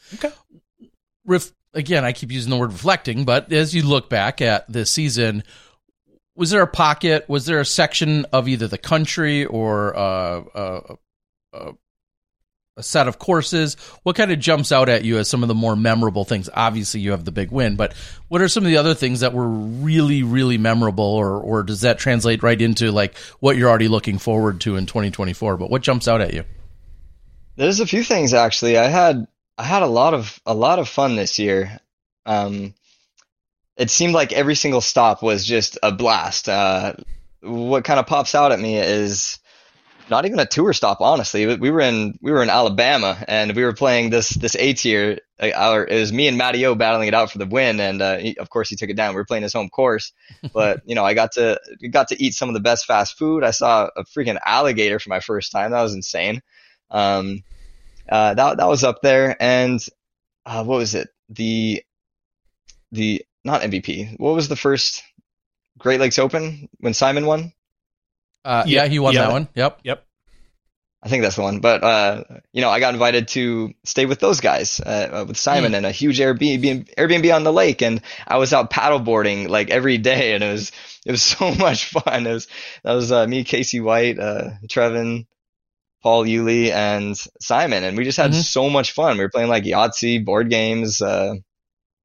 Ref- again, I keep using the word reflecting, but as you look back at this season, was there a pocket? Was there a section of either the country or uh, uh, uh, a set of courses? What kind of jumps out at you as some of the more memorable things? Obviously, you have the big win, but what are some of the other things that were really, really memorable, or or does that translate right into like what you're already looking forward to in twenty twenty-four? But what jumps out at you? There's a few things actually. I had I had a lot of a lot of fun this year. Um, it seemed like every single stop was just a blast. Uh, what kind of pops out at me is not even a tour stop, honestly. We were in we were in Alabama, and we were playing this this A tier. Like our, it was me and Matty O battling it out for the win, and uh, he, of course he took it down. We were playing his home course, but you know I got to got to eat some of the best fast food. I saw a freaking alligator for my first time. That was insane. Um, uh, that that was up there, and uh, what was it? The the not M V P. What was the first Great Lakes Open when Simon won? Uh, yeah, Yeah, he won yeah. that one. Yep. Yep. I think that's the one. But, uh, you know, I got invited to stay with those guys, uh, with Simon and a huge Airbnb, Airbnb on the lake. And I was out paddleboarding like every day. And it was, it was so much fun. It was, that was, uh, me, Casey White, uh, Trevin, Paul Yulee, and Simon. And we just had Mhm. so much fun. We were playing like Yahtzee, board games, uh,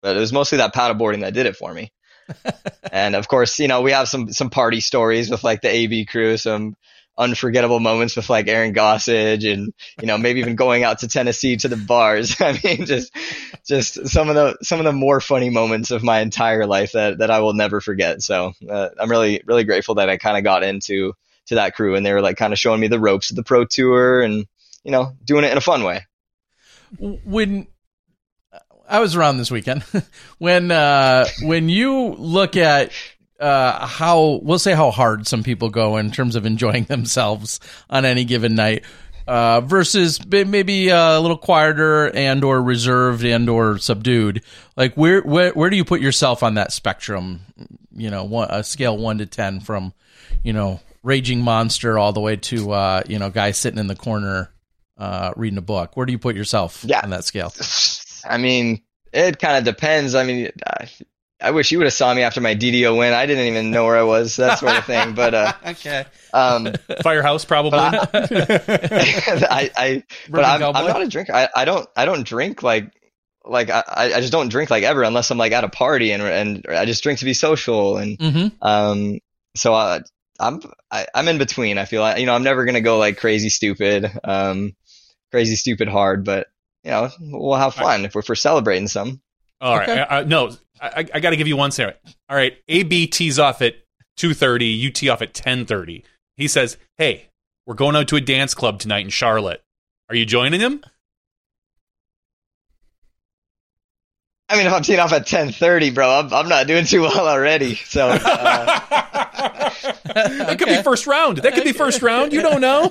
but it was mostly that paddleboarding that did it for me. And of course, you know, we have some some party stories with like the A B crew, some unforgettable moments with like Aaron Gossage, and you know, maybe even going out to Tennessee to the bars. I mean, just just some of the some of the more funny moments of my entire life that that I will never forget. So uh, I'm really really grateful that I kind of got into to that crew, and they were like kind of showing me the ropes of the pro tour, and you know, doing it in a fun way. When I was around this weekend, when uh, when you look at uh, how, we'll say how hard some people go in terms of enjoying themselves on any given night, uh, versus maybe a little quieter and or reserved and or subdued, like where where where do you put yourself on that spectrum? You know, one, a scale one to ten, from you know raging monster all the way to uh, you know guy sitting in the corner uh, reading a book. Where do you put yourself yeah. on that scale? I mean, it kind of depends. I mean, I, I wish you would have saw me after my D D O win. I didn't even know where I was, that sort of thing. But uh, okay, um, Firehouse probably. But I, I, I but I'm, I'm not a drinker. I, I don't, I don't drink like, like I, I just don't drink like ever unless I'm like at a party, and and I just drink to be social. And mm-hmm. um, so I, I'm, I, I'm in between. I feel like, you know, I'm never gonna go like crazy stupid, um, crazy stupid hard, but. You know, we'll have fun right. if we're for celebrating some. All right. Okay. Uh, no, I, I got to give you one, Sarah. All right. A B tees off at two thirty. You tee off at ten thirty. He says, hey, we're going out to a dance club tonight in Charlotte. Are you joining him? I mean, if I'm teeing off at ten thirty, bro, I'm, I'm not doing too well already. So uh... That could be first round. That could be first round. You don't know.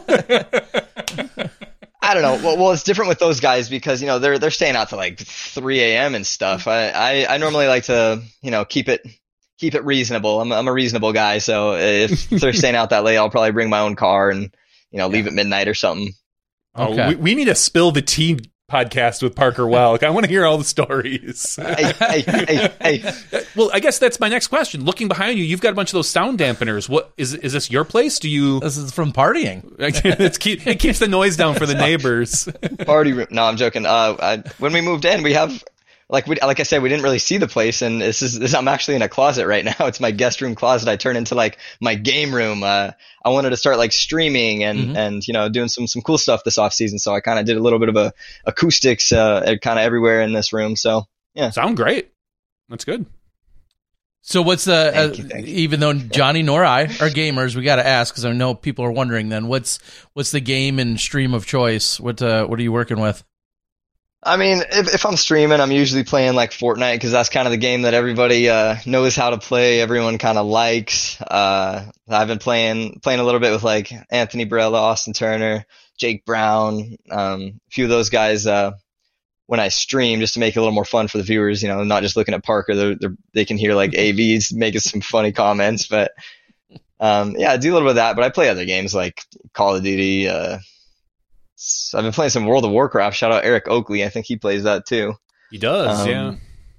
I don't know. Well, well, it's different with those guys because, you know, they're, they're staying out to like three a.m. and stuff. I, I, I normally like to, you know, keep it, keep it reasonable. I'm, I'm a reasonable guy. So if they're staying out that late, I'll probably bring my own car and, you know, leave at midnight or something. Oh, okay. we, we need a Spill the Tea podcast with Parker Welk. I want to hear all the stories. hey, hey, hey, hey. Well, I guess that's my next question. Looking behind you, you've got a bunch of those sound dampeners. What is is this your place? Do you? This is from partying. it's keep, it keeps the noise down for the neighbors. Party room. No, I'm joking. Uh, I, when we moved in, we have like we like I said, we didn't really see the place, and this is this, I'm actually in a closet right now. It's my guest room closet. I turned into like my game room. Uh, I wanted to start like streaming and mm-hmm. and you know doing some some cool stuff this off season. So I kind of did a little bit of a acoustics uh, kind of everywhere in this room. So yeah, sound great. That's good. So what's the thank uh, you, thank you. Even though Johnny nor I are gamers, we got to ask because I know people are wondering. Then what's what's the game and stream of choice? What uh, what are you working with? I mean, if, if I'm streaming, I'm usually playing like Fortnite because that's kind of the game that everybody uh, knows how to play. Everyone kind of likes. Uh, I've been playing playing a little bit with like Anthony Barella, Austin Turner, Jake Brown, um, a few of those guys uh, when I stream, just to make it a little more fun for the viewers. You know, not just looking at Parker. They're, they're, they can hear like A Vs making some funny comments. But um, yeah, I do a little bit of that. But I play other games like Call of Duty. Uh, I've been playing some World of Warcraft. Shout out Eric Oakley. I think he plays that too. He does, um, yeah.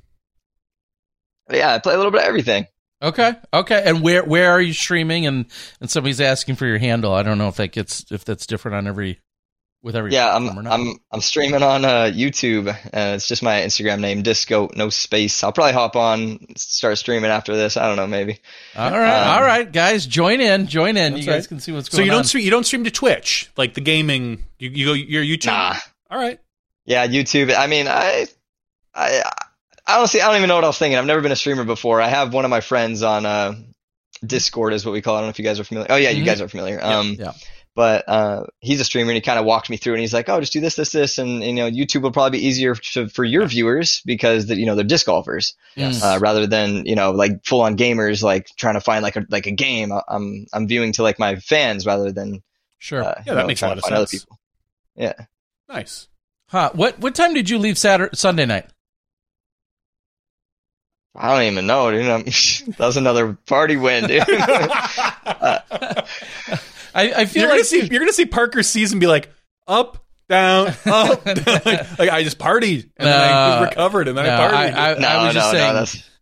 Yeah, I play a little bit of everything. Okay, okay. And where where are you streaming? And, and somebody's asking for your handle. I don't know if that gets if that's different on every with every. Yeah, I'm or not. I'm I'm streaming on uh, YouTube. Uh, it's just my Instagram name, Disco no space. I'll probably hop on, start streaming after this. I don't know, maybe. All right, um, all right, guys, join in, join in. That's You guys right. can see what's So going you don't on. stream, you don't stream to Twitch like the gaming. You, you go your YouTube. Nah. All right. Yeah, YouTube. I mean, I I I honestly I don't even know what I was thinking. I've never been a streamer before. I have one of my friends on uh, Discord, is what we call it. I don't know if you guys are familiar. Oh yeah, you Mhm. guys are familiar. Yeah, Um, yeah. But uh, he's a streamer, and he kind of walked me through, and he's like, "Oh, just do this, this, this," and, and you know, YouTube will probably be easier to, for your viewers because the, you know they're disc golfers, Yes. uh, rather than you know like full on gamers like trying to find like a like a game. I'm I'm viewing to like my fans rather than Sure. uh, Yeah, you that know, makes a trying lot to of find other sense. people. Yeah. Nice. Huh. What what time did you leave Saturday Sunday night? I don't even know, dude. I'm, that was another party win, dude. uh, I, I feel You're like gonna see you're gonna see Parker's season be like up, down, up. down. Like, like I just partied and then I Uh, recovered and then no, I partied. I, I, no, I was just no, saying. no. That's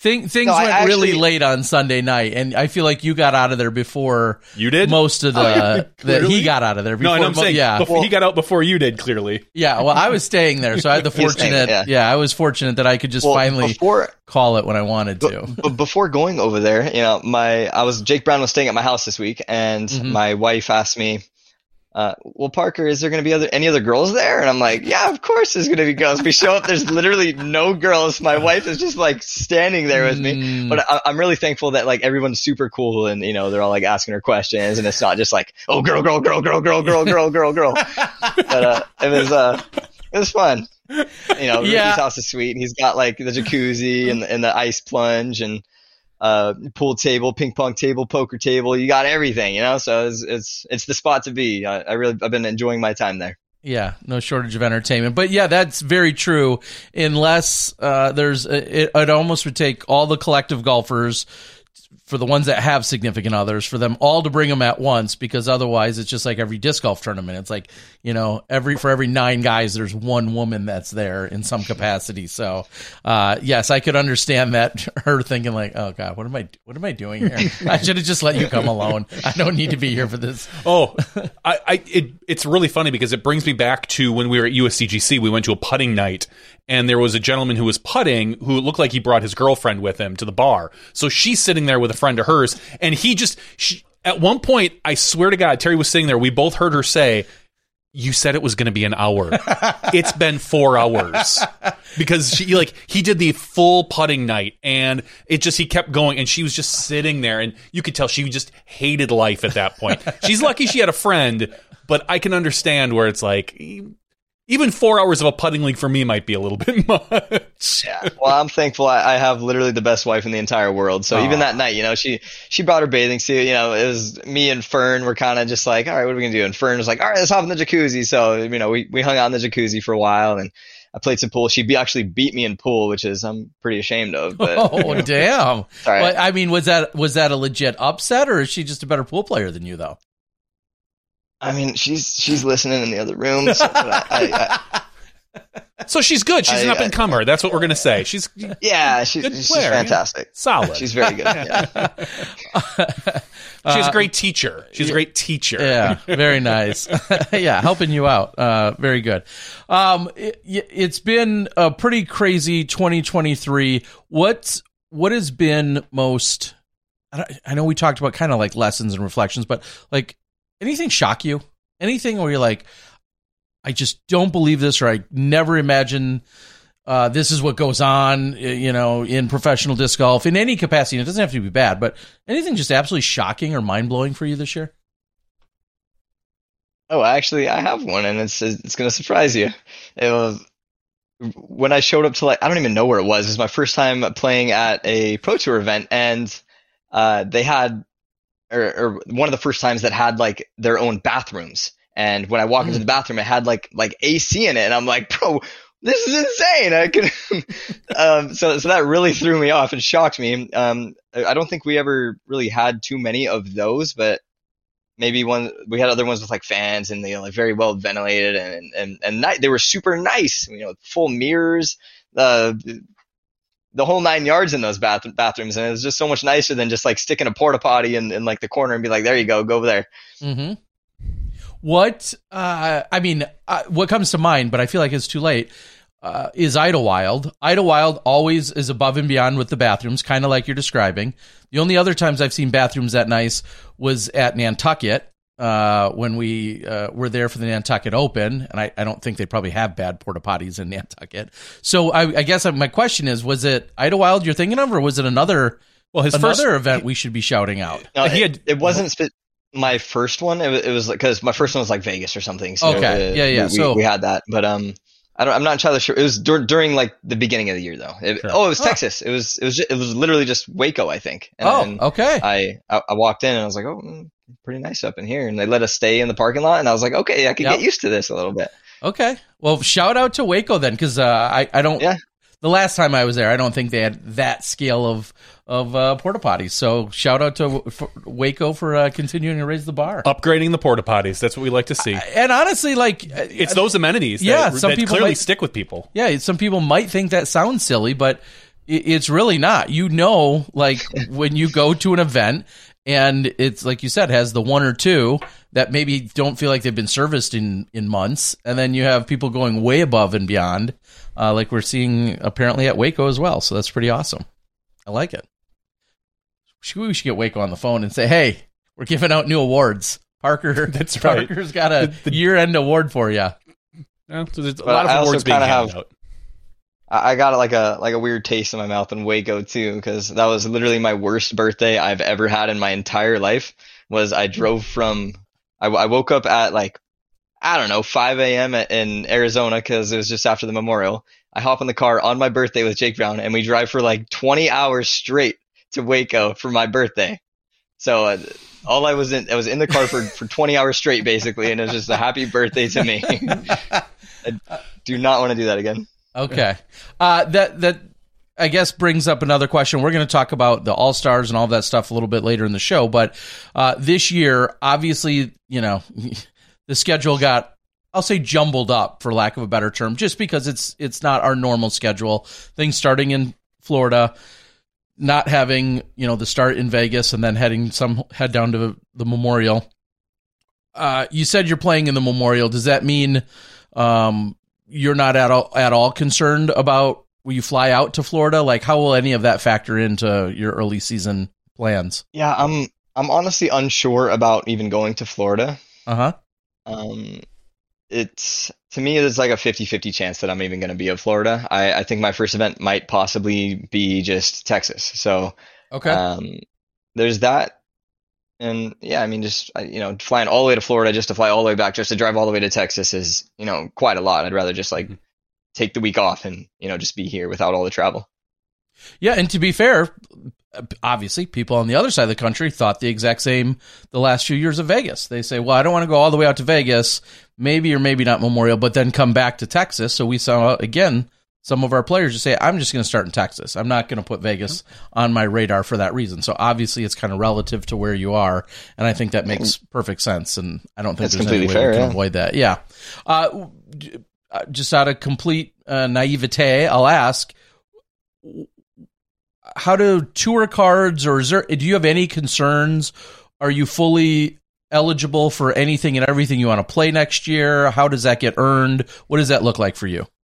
Thing, things No, I went actually- really late on Sunday night, and I feel like you got out of there before You did? most of the. that Clearly? he got out of there No, before. I know I'm mo- saying yeah, before, he got out before you did, clearly. yeah. Well, I was staying there, so I had the You're staying, fortunate. yeah. yeah, I was fortunate that I could just Well, finally before call it when I wanted to. But before going over there, you know, my I was Jake Brown was staying at my house this week, and Mhm. my wife asked me, uh, "Well, Parker, is there going to be other any other girls there?" And I'm like, "Yeah, of course there's going to be girls." We show up, there's literally no girls. My wife is just like standing there with me, Mm. but I, I'm really thankful that like everyone's super cool, and you know they're all like asking her questions, and it's not just like, "Oh, girl, girl, girl, girl, girl, girl, girl, girl, girl." But uh, it was uh, it was fun. You know, Yeah. Ricky's house is sweet, and he's got like the jacuzzi and the, and the ice plunge and uh pool table, ping pong table, poker table. You got everything, you know. So it's it's it's the spot to be. I, I really I've been enjoying my time there. Yeah, no shortage of entertainment. But yeah, that's very true. Unless uh, there's, it, it almost would take all the collective golfers, for the ones that have significant others, for them all to bring them at once, because otherwise it's just like every disc golf tournament. It's like, you know, every for every nine guys, there's one woman that's there in some capacity. So, uh, yes, I could understand that, her thinking like, oh God, what am I, what am I doing here? I should have just let you come alone. I don't need to be here for this. Oh, I, I it, it's really funny because it brings me back to when we were at U S C G C. We went to a putting night, and there was a gentleman who was putting who looked like he brought his girlfriend with him to the bar. So she's sitting there with a friend of hers, and he just she, at one point, I swear to God, Terry was sitting there. We both heard her say, "You said it was going to be an hour. It's been four hours." Because she like he did the full putting night, and it just he kept going, and she was just sitting there, and you could tell she just hated life at that point. She's lucky she had a friend, but I can understand where it's like even four hours of a putting league for me might be a little bit much. Yeah. Well, I'm thankful I, I have literally the best wife in the entire world. So even that night, you know, she she brought her bathing suit. You know, it was me and Fern were kind of just like, all right, what are we gonna do? And Fern was like, all right, let's hop in the jacuzzi. So you know, we we hung out in the jacuzzi for a while, and I played some pool. She be, actually beat me in pool, which is I'm pretty ashamed of. But Oh damn! Sorry. Well, I mean, was that was that a legit upset, or is she just a better pool player than you, though? I mean, she's she's listening in the other room. So I, I, I, So she's good. She's an I- up and comer. That's what we're gonna say. She's yeah, she's, Good she's player, fantastic. solid. She's very good. Yeah. She's a great teacher. She's a great teacher. Yeah, very nice. Yeah, helping you out. Uh, very good. Um, it, it's been a pretty crazy twenty twenty-three. What what has been most? I, don't, I know we talked about kind of like lessons and reflections, but like anything shock you? Anything where you're like, I just don't believe this, or I never imagined uh, this is what goes on, you know, in professional disc golf in any capacity. And it doesn't have to be bad, but anything just absolutely shocking or mind blowing for you this year? Oh, actually, I have one, and it's it's gonna surprise you. It was when I showed up to like I don't even know where it was. It was my first time playing at a Pro Tour event, and uh, they had, or, or one of the first times that had like their own bathrooms. And when I walk into the bathroom, it had like like A C in it, and I'm like, bro, this is insane. I could, um, so so that really threw me off and shocked me. Um, I don't think we ever really had too many of those, but maybe one we had other ones with like fans and they you know, like very well ventilated and and and ni- they were super nice. You know, full mirrors, uh, the whole nine yards in those bath- bathrooms, and it was just so much nicer than just like sticking a porta potty in, in like the corner and be like, there you go, go over there. Mm-hmm. What, uh, I mean, uh, what comes to mind, but I feel like it's too late, uh, is Idlewild. Idlewild always is above and beyond with the bathrooms, kind of like you're describing. The only other times I've seen bathrooms that nice was at Nantucket, uh, when we uh, were there for the Nantucket Open, and I, I don't think they probably have bad porta potties in Nantucket. So I, I guess my question is, was it Idlewild you're thinking of, or was it another, Well, his another first event we should be shouting out? No, He it, had- it wasn't spe- my first one. It was, it was like, cause my first one was like Vegas or something. So Okay. uh, Yeah, yeah. We, So- we had that, but, um, I don't, I'm not entirely sure. It was dur- during like the beginning of the year though. It, Sure. Oh, it was Texas. It was, it was, ju- it was literally just Waco, I think. And Oh, then okay. I, I, I walked in and I was like, oh, mm, pretty nice up in here. And they let us stay in the parking lot. And I was like, okay, I could Yep. get used to this a little bit. Okay. Well, shout out to Waco then, because uh, I I don't. Yeah. The last time I was there, I don't think they had that scale of of uh, porta potties. So shout out to for Waco for uh, continuing to raise the bar. upgrading the porta potties. That's what we like to see. And honestly, like It's those amenities Yeah, that, some that people clearly might- stick with people. yeah, some people might think that sounds silly, but It's really not. You know, like when you go to an event and it's like you said, has the one or two that maybe don't feel like they've been serviced in, in months. And then you have people going way above and beyond, uh, like we're seeing apparently at Waco as well. So that's pretty awesome. I like it. We should get Waco on the phone and say, hey, we're giving out new awards. Parker, that's right. Parker's got a the, the, year-end award for you. Yeah, so there's a but lot of I awards being handed have, out. I got like a like a weird taste in my mouth in Waco too, because that was literally my worst birthday I've ever had in my entire life. Was I drove from, I, I woke up at like, I don't know, five a.m. in Arizona because it was just after the memorial. I hop in the car on my birthday with Jake Brown, and we drive for like twenty hours straight to Waco for my birthday. So uh, all I was in, I was in the car for, for twenty hours straight basically, and it was just a happy birthday to me. I do not want to do that again. Okay. Uh, that, that, I guess brings up another question. We're going to talk about the All-Stars and all that stuff a little bit later in the show, but uh, this year, obviously, you know, the schedule got, I'll say jumbled up for lack of a better term, just because it's it's not our normal schedule. Things starting in Florida, not having, you know, the start in Vegas and then heading some head down to the Memorial. Uh, you said you're playing in the Memorial. Does that mean um, you're not at all, at all concerned about will you fly out to Florida? Like, how will any of that factor into your early season plans? Yeah, I'm I'm honestly unsure about even going to Florida. Uh-huh. Um, it's to me, it's like a fifty-fifty chance that I'm even going to be at Florida. I, I think my first event might possibly be just Texas. So, okay. Um, there's that. And yeah, I mean, just, you know, flying all the way to Florida just to fly all the way back, just to drive all the way to Texas is, you know, quite a lot. I'd rather just like take the week off and, you know, just be here without all the travel. Yeah. And to be fair, obviously people on the other side of the country thought the exact same the last few years of Vegas. They say, well, I don't want to go all the way out to Vegas, maybe or maybe not Memorial, but then come back to Texas. So we saw, again, some of our players just say, I'm just going to start in Texas. I'm not going to put Vegas on my radar for that reason. So obviously it's kind of relative to where you are. And I think that makes perfect sense. And I don't think That's there's any way fair, we can yeah. avoid that. Yeah. Uh, just out of complete uh, naivete, I'll ask, how do tour cards, or is there, do you have any concerns? Are you fully eligible for anything and everything you want to play next year? How does that get earned? What does that look like for you?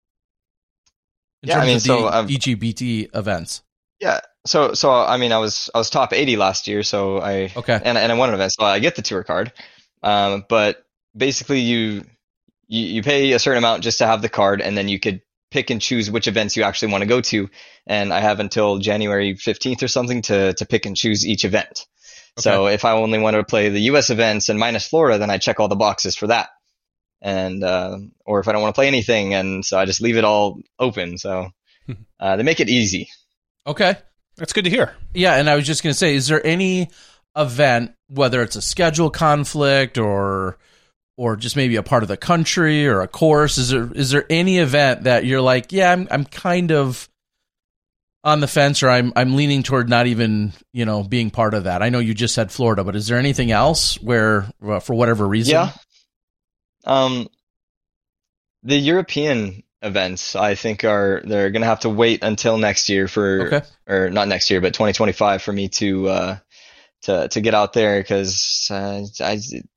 In yeah, terms I mean, of the so um, E G B T events. Yeah, so so I mean, I was I was top eighty last year, so I okay, and and I won an event, so I get the tour card. Um, but basically, you you you pay a certain amount just to have the card, and then you could pick and choose which events you actually want to go to. And I have until January fifteenth or something to to pick and choose each event. Okay. So if I only want to play the U S events and minus Florida, then I check all the boxes for that. And uh, or if I don't want to play anything, and so I just leave it all open. So uh, they make it easy. Okay, that's good to hear. Yeah, and I was just going to say, is there any event, whether it's a schedule conflict or or just maybe a part of the country or a course, is there is there any event that you're like, yeah, I'm I'm kind of on the fence, or I'm I'm leaning toward not even, you know, being part of that? I know you just said Florida, but is there anything else where, uh, for whatever reason? Yeah. Um, the European events, I think, are they're going to have to wait until next year for, okay. or not next year, but twenty twenty-five for me to uh, to to get out there, because uh, I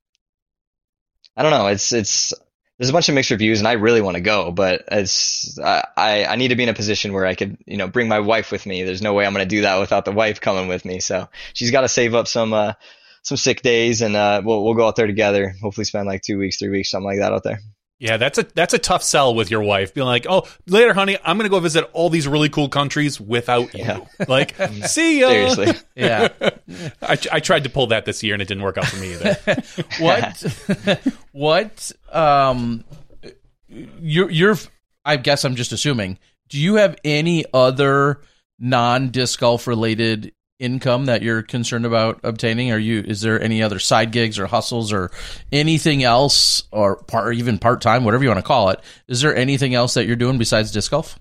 I don't know, it's it's there's a bunch of mixed reviews, and I really want to go, but it's I I need to be in a position where I could, you know, bring my wife with me. There's no way I'm going to do that without the wife coming with me, so she's got to save up some. Uh, some sick days, and uh, we'll we'll go out there together. Hopefully spend like two weeks, three weeks, something like that out there. Yeah, that's a that's a tough sell with your wife. Being like, oh, later, honey, I'm going to go visit all these really cool countries without you. Yeah. Like, see ya. Seriously. Yeah. I, I tried to pull that this year, and it didn't work out for me either. what, what, um, you're, you're, I guess I'm just assuming, do you have any other non-disc golf related income that you're concerned about obtaining? Are you, is there any other side gigs or hustles or anything else, or part, or even part-time, whatever you want to call it? Is there anything else that you're doing besides disc golf?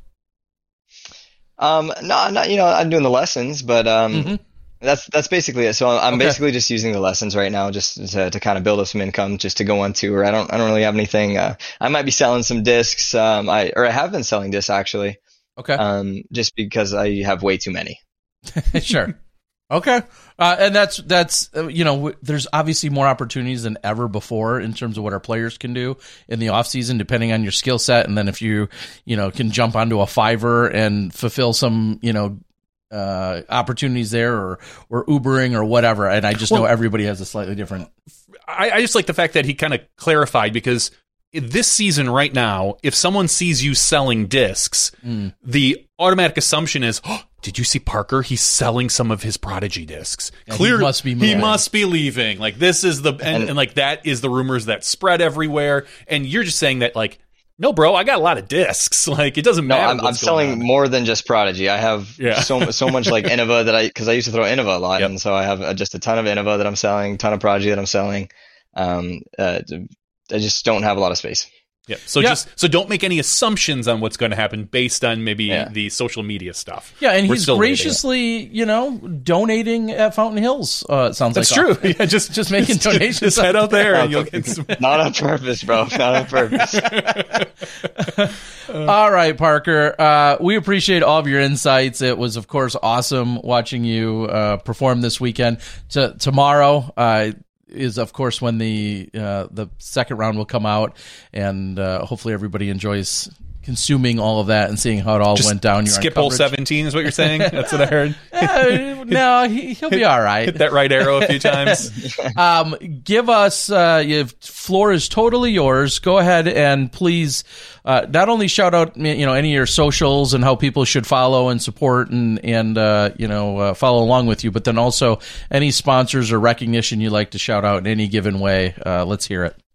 Um, no, not, you know, I'm doing the lessons, but, um, mm-hmm. that's, that's basically it. So I'm okay. basically just using the lessons right now, just to, to kind of build up some income, just to go on tour. I don't, I don't really have anything. Uh, I might be selling some discs. Um, I, or I have been selling discs actually. Okay. Um, just because I have way too many. Sure. Okay. Uh, and that's, that's uh, you know, w- there's obviously more opportunities than ever before in terms of what our players can do in the off season, depending on your skill set. And then if you, you know, can jump onto a Fiverr and fulfill some, you know, uh, opportunities there, or, or Ubering or whatever. And I just Well, know everybody has a slightly different. I, I just like the fact that he kind of clarified, because this season right now, if someone sees you selling discs, mm. the automatic assumption is, oh, did you see Parker? He's selling some of his Prodigy discs. Yeah, Clearly, he must be moving. He must be leaving. Like, this is the, and, and, and like, that is the rumors that spread everywhere. And you're just saying that, like, no, bro, I got a lot of discs. Like, it doesn't no, matter. I'm, I'm selling on. more than just Prodigy. I have yeah. so so much like Innova that I, because I used to throw Innova a lot, yep. and so I have uh, just a ton of Innova that I'm selling, ton of Prodigy that I'm selling. Um, uh, I just don't have a lot of space. Yeah. So yeah. just so don't make any assumptions on what's going to happen based on maybe yeah. the social media stuff. Yeah, and We're he's graciously, waiting. you know, donating at Fountain Hills. Uh, it sounds That's like true. Yeah, just just making just, donations. Just head out there and you'll get some. Not on purpose, bro. Not on purpose. All right, Parker. Uh, we appreciate all of your insights. It was, of course, awesome watching you uh, perform this weekend. T- tomorrow. Uh, is of course when the uh, the second round will come out, and uh, hopefully everybody enjoys consuming all of that and seeing how it all Just went down. You're skip hole seventeen is what you're saying? That's what I heard. uh, no, he, he'll be all right. Hit that right arrow a few times. um, give us, uh, your floor is totally yours. Go ahead and please uh, not only shout out, you know, any of your socials and how people should follow and support and, and uh, you know, uh, follow along with you, but then also any sponsors or recognition you'd like to shout out in any given way. Uh, let's hear it.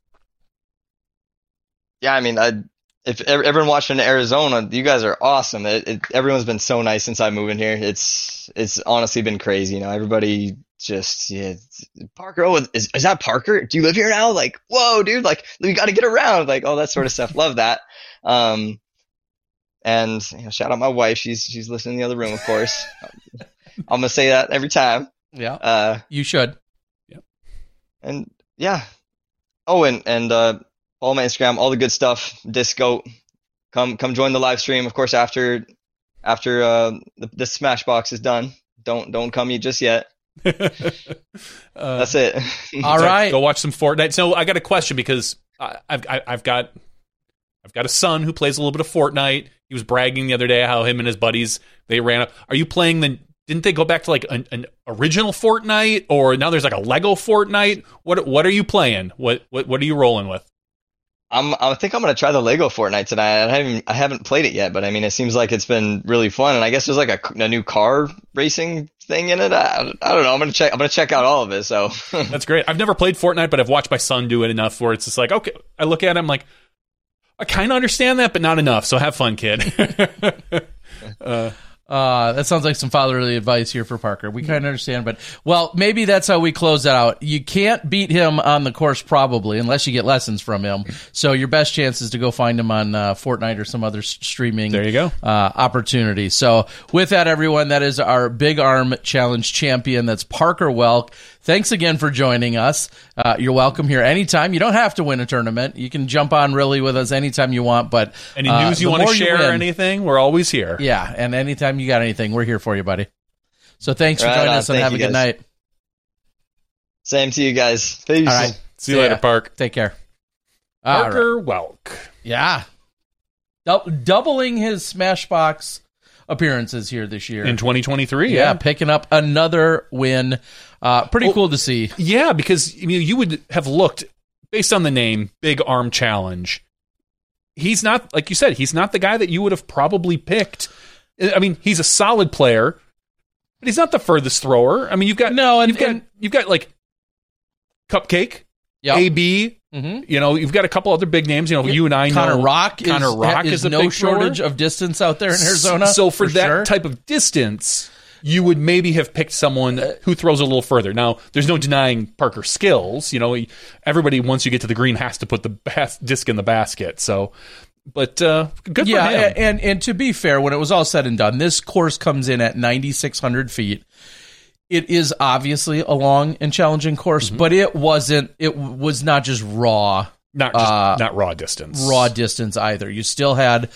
Yeah, I mean, I. If everyone watching in Arizona, you guys are awesome. It, it, everyone's been so nice since I moved in here. It's it's honestly been crazy. You know, everybody just yeah. Parker, oh, is is that Parker? Do you live here now? Like, whoa, dude! Like, we got to get around. Like, all that sort of stuff. Love that. Um, and you know, shout out my wife. She's she's listening in the other room, of course. I'm gonna say that every time. Yeah. Uh, you should. Yep. And yeah. Oh, and and uh. Follow my Instagram, all the good stuff. Disco, come come join the live stream. Of course, after after uh, the, the Smashbox is done. Don't don't come you just yet. uh, That's it. All right, go watch some Fortnite. So I got a question, because I, I've I, I've got I've got a son who plays a little bit of Fortnite. He was bragging the other day how him and his buddies, they ran up. Are you playing the? Didn't they go back to like an, an original Fortnite, or now there's like a Lego Fortnite? What what are you playing? What what what are you rolling with? I'm, I think I'm gonna try the Lego Fortnite tonight. I haven't, I haven't played it yet, but I mean, it seems like it's been really fun. And I guess there's like a, a new car racing thing in it. I, I don't know. I'm gonna check. I'm gonna check out all of it. So that's great. I've never played Fortnite, but I've watched my son do it enough where it's just like, okay. I look at him like, I kind of understand that, but not enough. So have fun, kid. uh, Uh, that sounds like some fatherly advice here for Parker. We kind of understand, but, well, maybe that's how we close that out. You can't beat him on the course probably unless you get lessons from him. So your best chance is to go find him on uh, Fortnite or some other s- streaming there you go. Uh, opportunity. So with that, everyone, that is our Big Arm Challenge champion. That's Parker Welk. Thanks again for joining us. Uh, you're welcome here anytime. You don't have to win a tournament. You can jump on really with us anytime you want. But any uh, news you want to share or anything, we're always here. Yeah, and anytime you got anything, we're here for you, buddy. So thanks right for joining on. us and Thank have a guys. good night. Same to you guys. Peace. All right. See you later, ya. Park. Take care. All Parker right. Welk. Yeah. Du- doubling his Smashbox appearances here this year. In twenty twenty-three, yeah. yeah. Picking up another win. Uh, pretty Well, cool to see. Yeah, because I mean, you would have looked, based on the name, Big Arm Challenge. He's not, like you said, he's not the guy that you would have probably picked. I mean, he's a solid player, but he's not the furthest thrower. I mean, you've got No, and- you've got and- you've got like Cupcake, Yep. A B. Mm-hmm. You know, you've got a couple other big names. You know, you and I know Connor Rock Connor is, Rock is, is, a no big shortage thrower. of distance out there in Arizona. So for, that sure. type of distance, you would maybe have picked someone who throws a little further. Now, there's no denying Parker's skills. You know, he, everybody, once you get to the green, has to put the bas- disc in the basket. So, but uh, good yeah, for him. and and to be fair, when it was all said and done, this course comes in at ninety-six hundred feet. It is obviously a long and challenging course, Mm-hmm. but it wasn't. It was not just raw. Not just, uh, not raw distance. raw distance either. You still had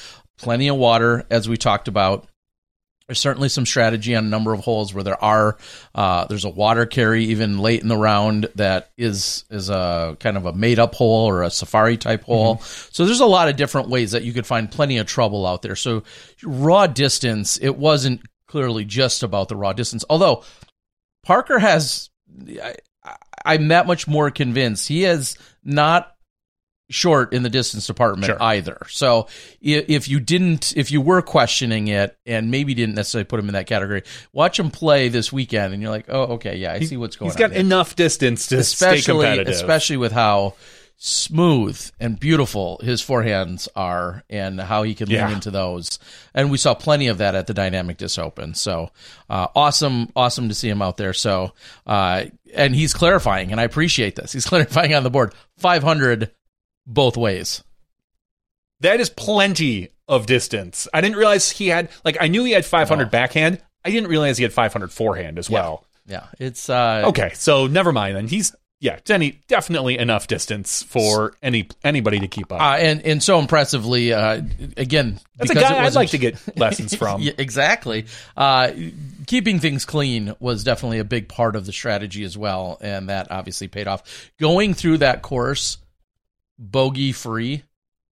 plenty of water, as we talked about. There's certainly some strategy on a number of holes where there are uh, there's a water carry even late in the round that is is a kind of a made up hole or a safari type hole. Mm-hmm. So there's a lot of different ways that you could find plenty of trouble out there. So raw distance, it wasn't clearly just about the raw distance. Although Parker has, I, I'm that much more convinced he has not short in the distance department sure. either. So if you didn't, if you were questioning it and maybe didn't necessarily put him in that category, watch him play this weekend and you're like, oh, okay, yeah, I see what's going on. He's got on enough distance to especially, stay competitive. Especially with how smooth and beautiful his forehands are and how he can yeah. lean into those. And we saw plenty of that at the Dynamic Disc Open. So uh, awesome, awesome to see him out there. So, uh, and he's clarifying, and I appreciate this. He's clarifying on the board, five hundred both ways. That is plenty of distance. I didn't realize he had, like, I knew he had five hundred oh. backhand. I didn't realize he had five hundred forehand as well. Yeah, yeah. it's uh, okay. So never mind then. He's yeah, Denny, definitely enough distance for any anybody to keep up. Uh, and and so impressively, uh, again, that's a guy I'd like to get lessons from. Yeah, exactly. Uh, keeping things clean was definitely a big part of the strategy as well, and that obviously paid off. Going through that course bogey free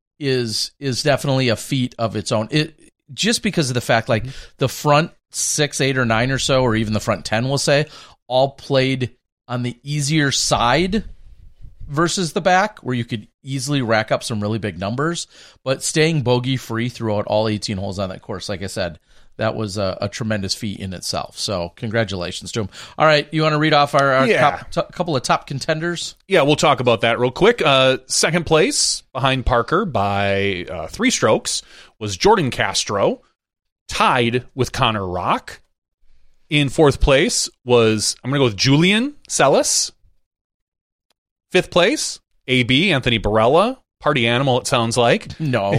is is definitely a feat of its own. It just because of the fact, like the front six, eight, or nine or so, or even the front ten, we'll say, all played on the easier side versus the back, where you could easily rack up some really big numbers. But staying bogey free throughout all eighteen holes on that course, like I said, that was a, a tremendous feat in itself. So congratulations to him. All right, you want to read off our, our yeah. top, t- couple of top contenders? Yeah, we'll talk about that real quick. Uh, second place behind Parker by uh, three strokes was Jordan Castro, tied with Connor Rock. In fourth place was, I'm going to go with Julian Celis. Fifth place, A B, Anthony Barella. Party animal, it sounds like. No.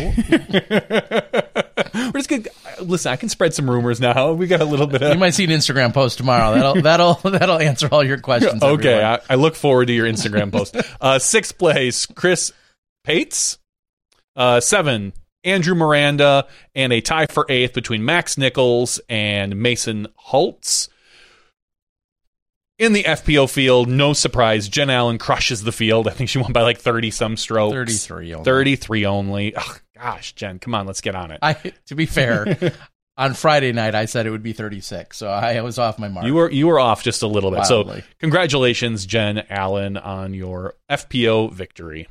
We're just gonna listen. I can spread some rumors now. We got a little bit of. You might see an Instagram post tomorrow. That'll that'll that'll answer all your questions. Okay, I, I look forward to your Instagram post. Uh, sixth place, Chris Pates. Uh, seven, Andrew Miranda, and a tie for eighth between Max Nichols and Mason Holtz. In the F P O field, no surprise, Jen Allen crushes the field. I think she won by like thirty-some strokes. thirty-three only. thirty-three only. Oh, gosh, Jen, come on, let's get on it. I, to be fair, on Friday night, I said it would be thirty-six, so I was off my mark. You were you were off just a little bit. Wildly. So congratulations, Jen Allen, on your F P O victory.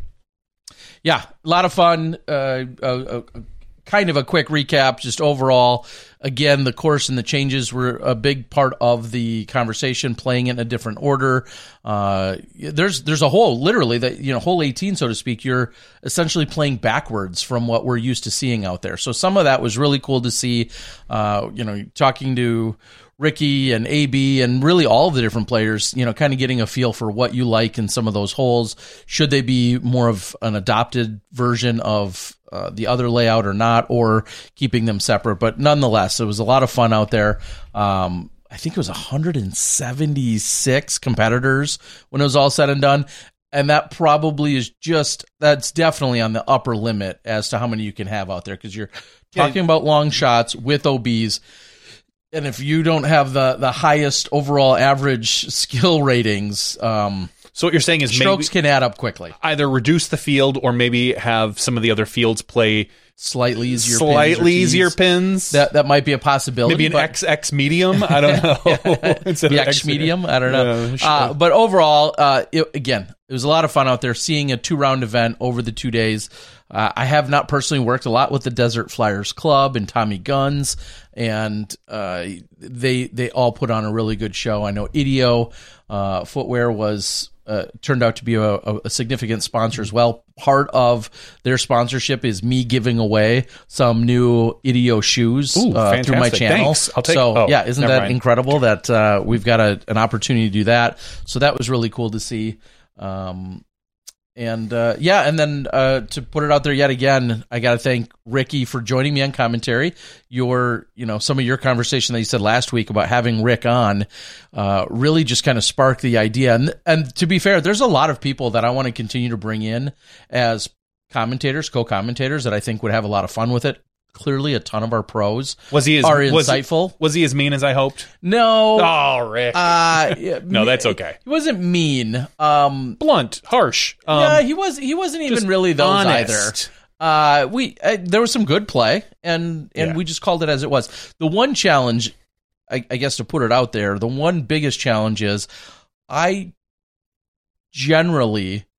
Yeah, a lot of fun. Uh, uh, uh, kind of a quick recap, just overall. Again, the course and the changes were a big part of the conversation, playing it in a different order. Uh, there's there's a hole, literally, that, you know, hole eighteen, so to speak, you're essentially playing backwards from what we're used to seeing out there. So some of that was really cool to see. Uh, you know, talking to Ricky and A B and really all of the different players, you know, kind of getting a feel for what you like in some of those holes. Should they be more of an adopted version of uh, the other layout or not, or keeping them separate? But nonetheless, it was a lot of fun out there. Um, I think it was one hundred seventy-six competitors when it was all said and done. And that probably is just, that's definitely on the upper limit as to how many you can have out there, because you're talking yeah. about long shots with O Bs. And if you don't have the, the highest overall average skill ratings, um, so what you're saying is strokes maybe can add up quickly. Either reduce the field or maybe have some of the other fields play slightly easier, slightly pins easier pins. That that might be a possibility. Maybe an but, X X medium. I don't know. The X medium. I don't know. Yeah, sure. uh, but overall, uh, it, again, it was a lot of fun out there seeing a two round event over the two days. Uh, I have not personally worked a lot with the Desert Flyers Club and Tommy Guns, and uh, they they all put on a really good show. I know Ideo uh, Footwear was uh, turned out to be a, a significant sponsor as well. Part of their sponsorship is me giving away some new Ideo shoes Ooh, uh, through my channel. Thanks. I'll take, so oh, yeah, isn't that mind. incredible that uh, we've got a, an opportunity to do that? So that was really cool to see. Um, And, uh, yeah, and then uh, to put it out there yet again, I got to thank Ricky for joining me on commentary. Your, you know, some of your conversation that you said last week about having Rick on uh, really just kind of sparked the idea. And, and to be fair, there's a lot of people that I want to continue to bring in as commentators, co-commentators, that I think would have a lot of fun with it. clearly a ton of our pros was he as, are was insightful. He, was he as mean as I hoped? No. Oh, Rick. Uh, no, that's okay. He wasn't mean. Um, Blunt, harsh. Um, yeah, he was. He wasn't even really those honest. either. Uh, we uh, there was some good play, and and Yeah. we just called it as it was. The one challenge, I, I guess, to put it out there, the one biggest challenge is I generally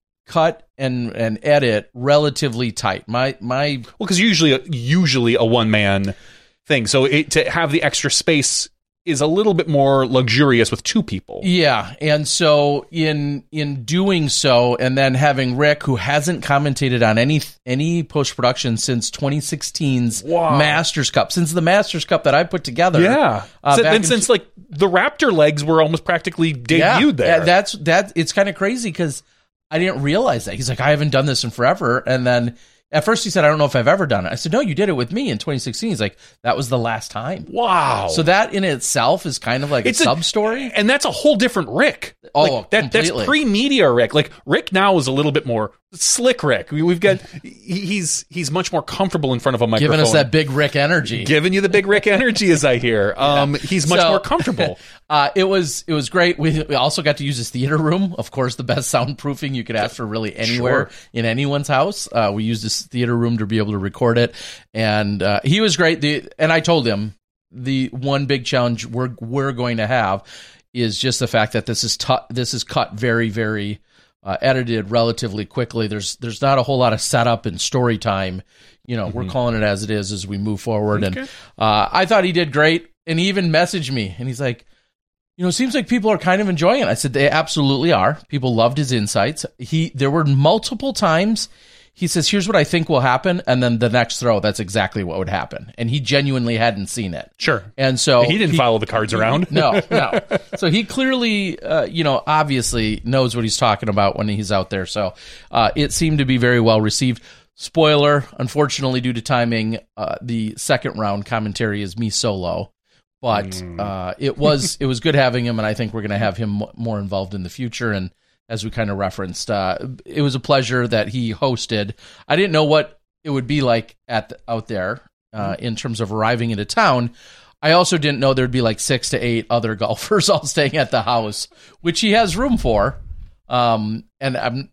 cut and and edit relatively tight. My my well, because usually usually a one man thing, so it, to have the extra space is a little bit more luxurious with two people. Yeah, and so in in doing so, and then having Rick, who hasn't commentated on any any post production since twenty sixteen's Wow. Masters Cup, since the Masters Cup that I put together. Yeah, uh, so, back and in- since like the Raptor legs were almost practically debuted yeah, there. yeah, that's that. It's kind of crazy because I didn't realize that. He's like, I haven't done this in forever, and then. At first, he said, I don't know if I've ever done it. I said, no, you did it with me in twenty sixteen. He's like, that was the last time. Wow. So that in itself is kind of like It's a a- sub-story. And that's a whole different Rick. Oh, Like, that, that's completely. pre-media Rick. Like Rick now is a little bit more slick Rick. We, we've got he- he's he's much more comfortable in front of a microphone. Giving us that big Rick energy. Giving you the big Rick energy, as I hear. Um, he's much So- more comfortable. Uh, it was it was great. We, we also got to use his theater room. Of course, the best soundproofing you could ask for really anywhere Sure. in anyone's house. Uh, we used his theater room to be able to record it, and uh, he was great. The and I told him the one big challenge we're we're going to have is just the fact that this is tu- this is cut very very uh, edited relatively quickly. There's there's not a whole lot of setup and story time. You know, we're calling it as it is as we move forward. And uh, I thought he did great. And he even messaged me, and he's like, you know, it seems like people are kind of enjoying it. I said, they absolutely are. People loved his insights. He, there were multiple times he says, here's what I think will happen. And then the next throw, that's exactly what would happen. And he genuinely hadn't seen it. Sure. And so He didn't follow the cards around. No, no. So he clearly, uh, you know, obviously knows what he's talking about when he's out there. So uh, it seemed to be very well received. Spoiler, unfortunately, due to timing, uh, the second round commentary is me solo. But uh, it was it was good having him, and I think we're going to have him m- more involved in the future. And as we kind of referenced, uh, it was a pleasure that he hosted. I didn't know what it would be like at the, out there uh, in terms of arriving into town. I also didn't know there'd be like six to eight other golfers all staying at the house, which he has room for. Um, and I'm,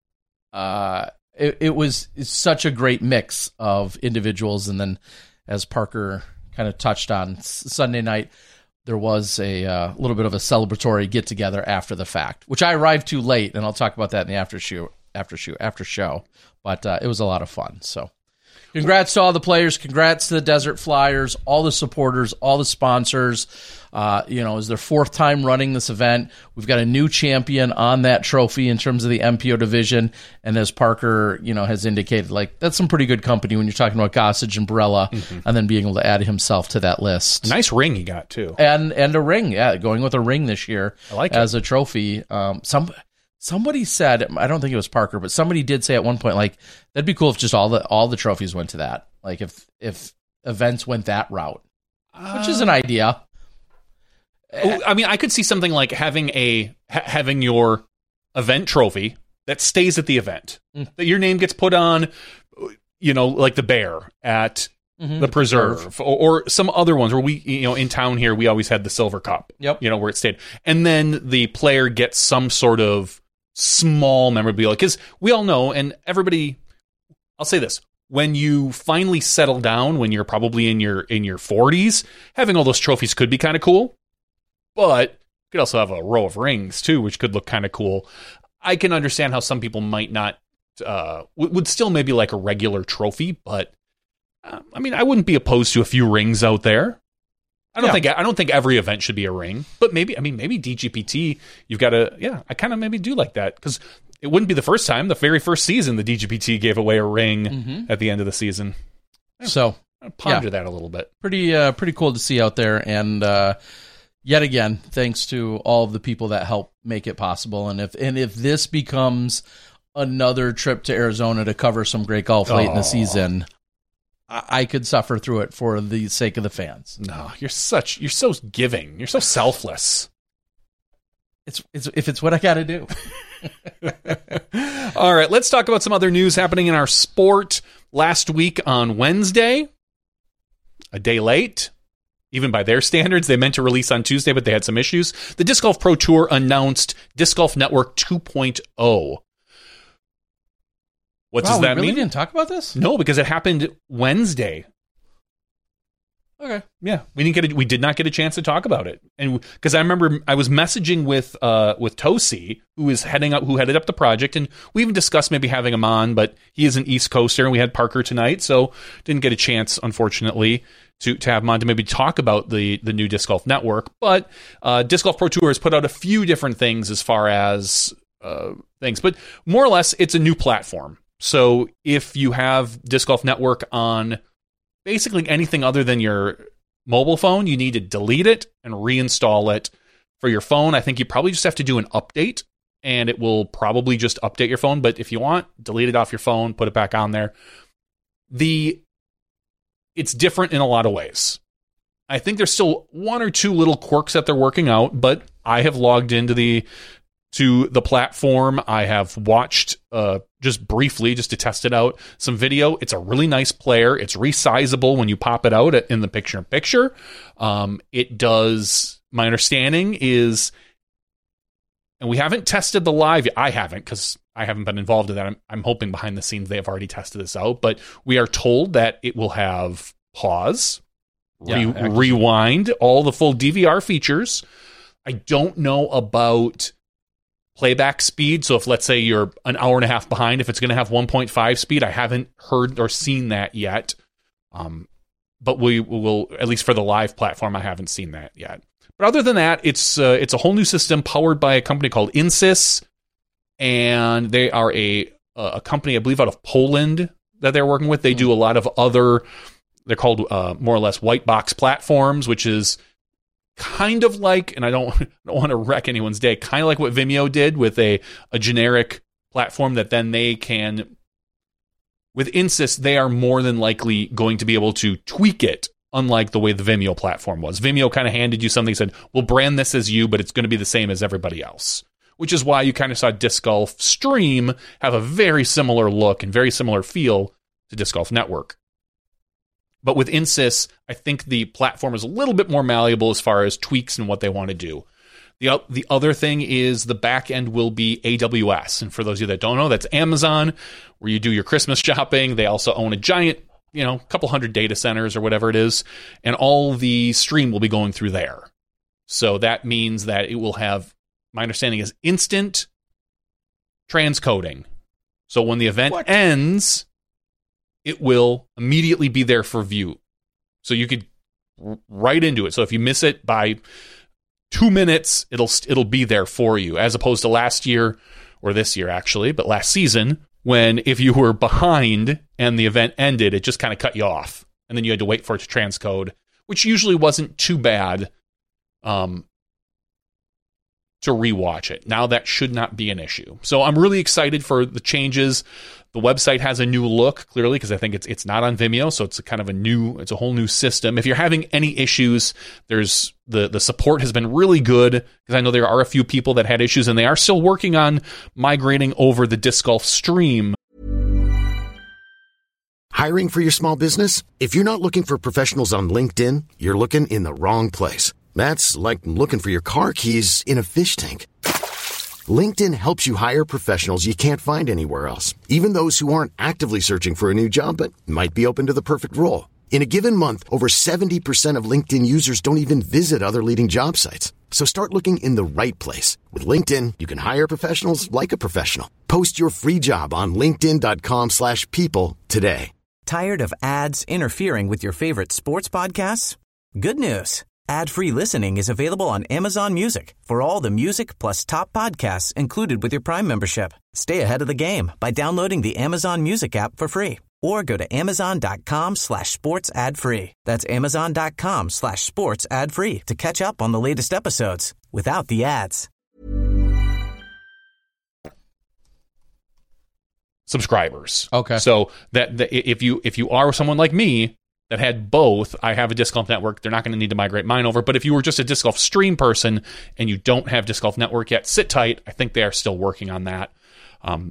uh, it, it was such a great mix of individuals. And then, as Parker kind of touched on, s- Sunday night there was a uh, little bit of a celebratory get together after the fact, which I arrived too late, and I'll talk about that in the after show. After show, after show, but uh, it was a lot of fun. So. Congrats to all the players. Congrats to the Desert Flyers, all the supporters, all the sponsors. Uh, you know, it's their fourth time running this event. We've got a new champion on that trophy in terms of the M P O division. And as Parker, you know, has indicated, like, that's some pretty good company when you're talking about Gossage and Barella, mm-hmm. and then being able to add himself to that list. Nice ring he got, too. And and a ring, yeah, going with a ring this year I like as it. a trophy. Um, some. Somebody said, I don't think it was Parker, but somebody did say at one point, like, that'd be cool if just all the all the trophies went to that. Like, if if events went that route, which is an idea. Oh, I mean, I could see something like having a ha- having your event trophy that stays at the event. Mm. That your name gets put on, you know, like the Bear at Mm-hmm. the Preserve, or, or some other ones where we, you know, in town here, we always had the Silver Cup. Yep. You know, where it stayed. And then the player gets some sort of small memorabilia. Because we all know, and everybody, I'll say this, when you finally settle down, when you're probably in your in your forties, having all those trophies could be kind of cool. But you could also have a row of rings, too, which could look kind of cool. I can understand how some people might not, uh, w- would still maybe like a regular trophy, but uh, I mean, I wouldn't be opposed to a few rings out there. I don't Yeah. think I don't think every event should be a ring, but maybe I mean maybe D G P T you've got to yeah I kind of maybe do like that because it wouldn't be the first time. The very first season the D G P T gave away a ring Mm-hmm. at the end of the season. So I'll ponder Yeah. that a little bit. pretty uh, pretty cool to see out there, and uh, yet again, thanks to all of the people that help make it possible. And if and if this becomes another trip to Arizona to cover some great golf late in the Aw. season, I, I could suffer through it for the sake of the fans. No, you're such you're so giving. You're so selfless. It's it's if it's what I got to do. All right, let's talk about some other news happening in our sport. Last week on Wednesday, a day late. Even by their standards, they meant to release on Tuesday, but they had some issues. The Disc Golf Pro Tour announced Disc Golf Network two point oh. What wow, does that we really mean? Didn't talk about this? No, because it happened Wednesday. Okay. Yeah, we didn't get a, we did not get a chance to talk about it, and because I remember I was messaging with uh with Tosi, who is heading up, who headed up the project, and we even discussed maybe having him on, but he is an East Coaster, and we had Parker tonight, so didn't get a chance, unfortunately, to to have him on to maybe talk about the the new Disc Golf Network. But uh, Disc Golf Pro Tour has put out a few different things as far as uh, things, but more or less, it's a new platform. So if you have Disc Golf Network on basically anything other than your mobile phone, you need to delete it and reinstall it. For your phone, I think you probably just have to do an update, and it will probably just update your phone. But if you want, delete it off your phone, put it back on there. The It's different in a lot of ways. I think there's still one or two little quirks that they're working out, but I have logged into the to the platform. I have watched uh, just briefly, just to test it out, some video. It's a really nice player. It's resizable when you pop it out in the picture-in-picture. Um, it does, my understanding is, and we haven't tested the live, I haven't, because I haven't been involved in that. I'm, I'm hoping behind the scenes they have already tested this out, but we are told that it will have pause, re- Yeah, rewind, all the full D V R features. I don't know about playback speed. So if, let's say, you're an hour and a half behind, if it's going to have one point five speed, I haven't heard or seen that yet. Um, but we will, at least for the live platform, I haven't seen that yet. But other than that, it's uh, it's a whole new system powered by a company called Insys, and they are a a company, I believe, out of Poland that they're working with. They do a lot of other, they're called uh, more or less white box platforms, which is kind of like, and I don't, I don't want to wreck anyone's day, kind of like what Vimeo did with a, a generic platform that then they can, with Insys, they are more than likely going to be able to tweak it, unlike the way the Vimeo platform was. Vimeo kind of handed you something, said, we'll brand this as you, but it's going to be the same as everybody else. Which is why you kind of saw Disc Golf Stream have a very similar look and very similar feel to Disc Golf Network. But with Insys, I think the platform is a little bit more malleable as far as tweaks and what they want to do. The, the other thing is the back end will be A W S. And for those of you that don't know, that's Amazon, where you do your Christmas shopping. They also own a giant, you know, couple hundred data centers or whatever it is. And all the stream will be going through there. So that means that it will have, my understanding is, instant transcoding. So when the event What? ends, it will immediately be there for view. So you could r- right into it. So if you miss it by two minutes, it'll it'll be there for you, as opposed to last year, or this year actually, but last season, when if you were behind and the event ended, it just kind of cut you off. And then you had to wait for it to transcode, which usually wasn't too bad um, to rewatch it. Now that should not be an issue. So I'm really excited for the changes. The website has a new look, clearly, because I think it's it's not on Vimeo, so it's a kind of a new, it's a whole new system. If you're having any issues, there's the the support has been really good, because I know there are a few people that had issues, and they are still working on migrating over the Disc Golf Stream. Hiring for your small business? If you're not looking for professionals on LinkedIn, you're looking in the wrong place. That's like looking for your car keys in a fish tank. LinkedIn helps you hire professionals you can't find anywhere else, even those who aren't actively searching for a new job but might be open to the perfect role. In a given month, over seventy percent of LinkedIn users don't even visit other leading job sites. So start looking in the right place. With LinkedIn, you can hire professionals like a professional. Post your free job on linkedin.com slash people today. Tired of ads interfering with your favorite sports podcasts? Good news. Ad-free listening is available on Amazon Music for all the music plus top podcasts included with your Prime membership. Stay ahead of the game by downloading the Amazon Music app for free, or go to amazon.com slash sports ad free. That's amazon.com slash sports ad free to catch up on the latest episodes without the ads. Subscribers. Okay. So that, that if you if you are someone like me that had both, I have a Disc Golf Network, they're not going to need to migrate mine over. But if you were just a Disc Golf Stream person and you don't have Disc Golf Network yet, sit tight. I think they are still working on that. Um,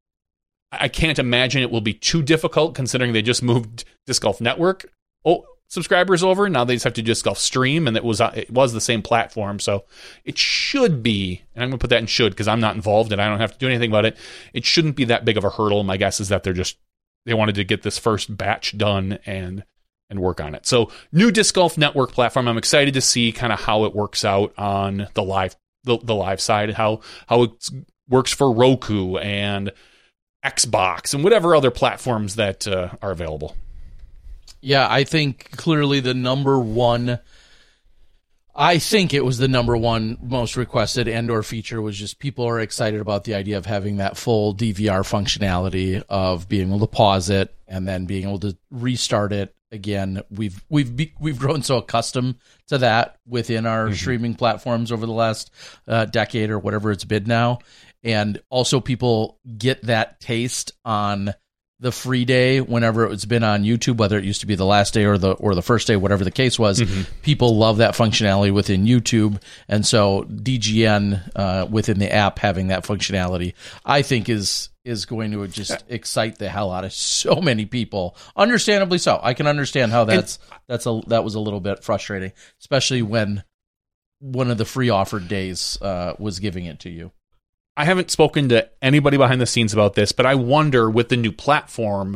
I can't imagine it will be too difficult, considering they just moved Disc Golf Network oh, subscribers over. Now they just have to Disc Golf Stream, and it was it was the same platform. So it should be, and I'm going to put that in should because I'm not involved and I don't have to do anything about it. It shouldn't be that big of a hurdle. My guess is that they're just, they wanted to get this first batch done and and work on it. So new Disc Golf Network platform. I'm excited to see kind of how it works out on the live the, the live side, how how it works for Roku and Xbox and whatever other platforms that uh, are available. Yeah, I think clearly the number one, I think it was the number one most requested and or feature was just people are excited about the idea of having that full D V R functionality of being able to pause it and then being able to restart it again. We've we've be, we've grown so accustomed to that within our mm-hmm. streaming platforms over the last uh, decade or whatever it's been now. And also people get that taste on the free day whenever it's been on YouTube, whether it used to be the last day or the or the first day, whatever the case was. Mm-hmm. People love that functionality within YouTube. And so D G N uh, within the app having that functionality, I think is is going to just excite the hell out of so many people. Understandably so. I can understand how that's and, that's a that was a little bit frustrating, especially when one of the free offered days uh, was giving it to you. I haven't spoken to anybody behind the scenes about this, but I wonder with the new platform,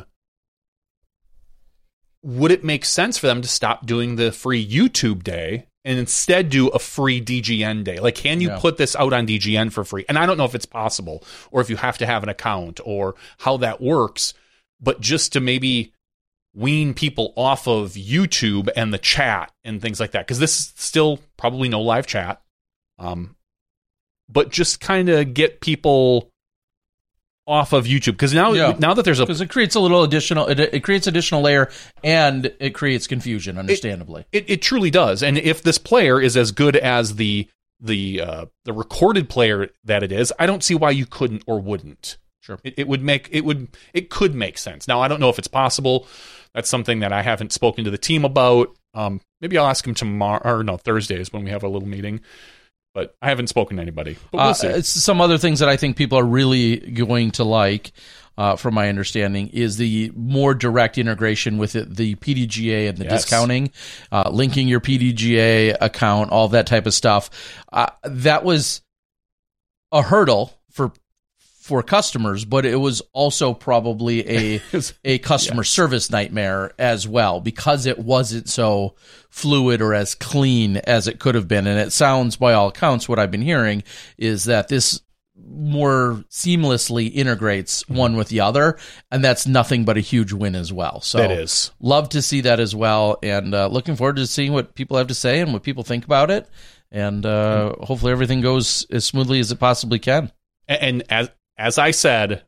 would it make sense for them to stop doing the free YouTube day and instead do a free D G N day? Like, can you yeah. put this out on D G N for free? And I don't know if it's possible or if you have to have an account or how that works, but just to maybe wean people off of YouTube and the chat and things like that, because this is still probably no live chat. Um, But just kind of get people off of YouTube because now, yeah. now that there's a because it creates a little additional, it, it creates additional layer and it creates confusion. Understandably, it, it, it truly does. And if this player is as good as the the uh, the recorded player that it is, I don't see why you couldn't or wouldn't. Sure, it, it would make it would it could make sense. Now I don't know if it's possible. That's something that I haven't spoken to the team about. Um, maybe I'll ask them tomorrow or no Thursdays when we have a little meeting. But I haven't spoken to anybody. But we'll see. Uh, it's some other things that I think people are really going to like, uh, from my understanding, is the more direct integration with it, the P D G A and the yes. discounting, uh, linking your P D G A account, all that type of stuff. Uh, that was a hurdle for for customers, but it was also probably a a customer yes. service nightmare as well because it wasn't so fluid or as clean as it could have been. And it sounds, by all accounts, what I've been hearing is that this more seamlessly integrates mm-hmm. one with the other, and that's nothing but a huge win as well. So that is. Love to see that as well, and uh, looking forward to seeing what people have to say and what people think about it, and uh, mm-hmm. hopefully everything goes as smoothly as it possibly can. And, and as As I said,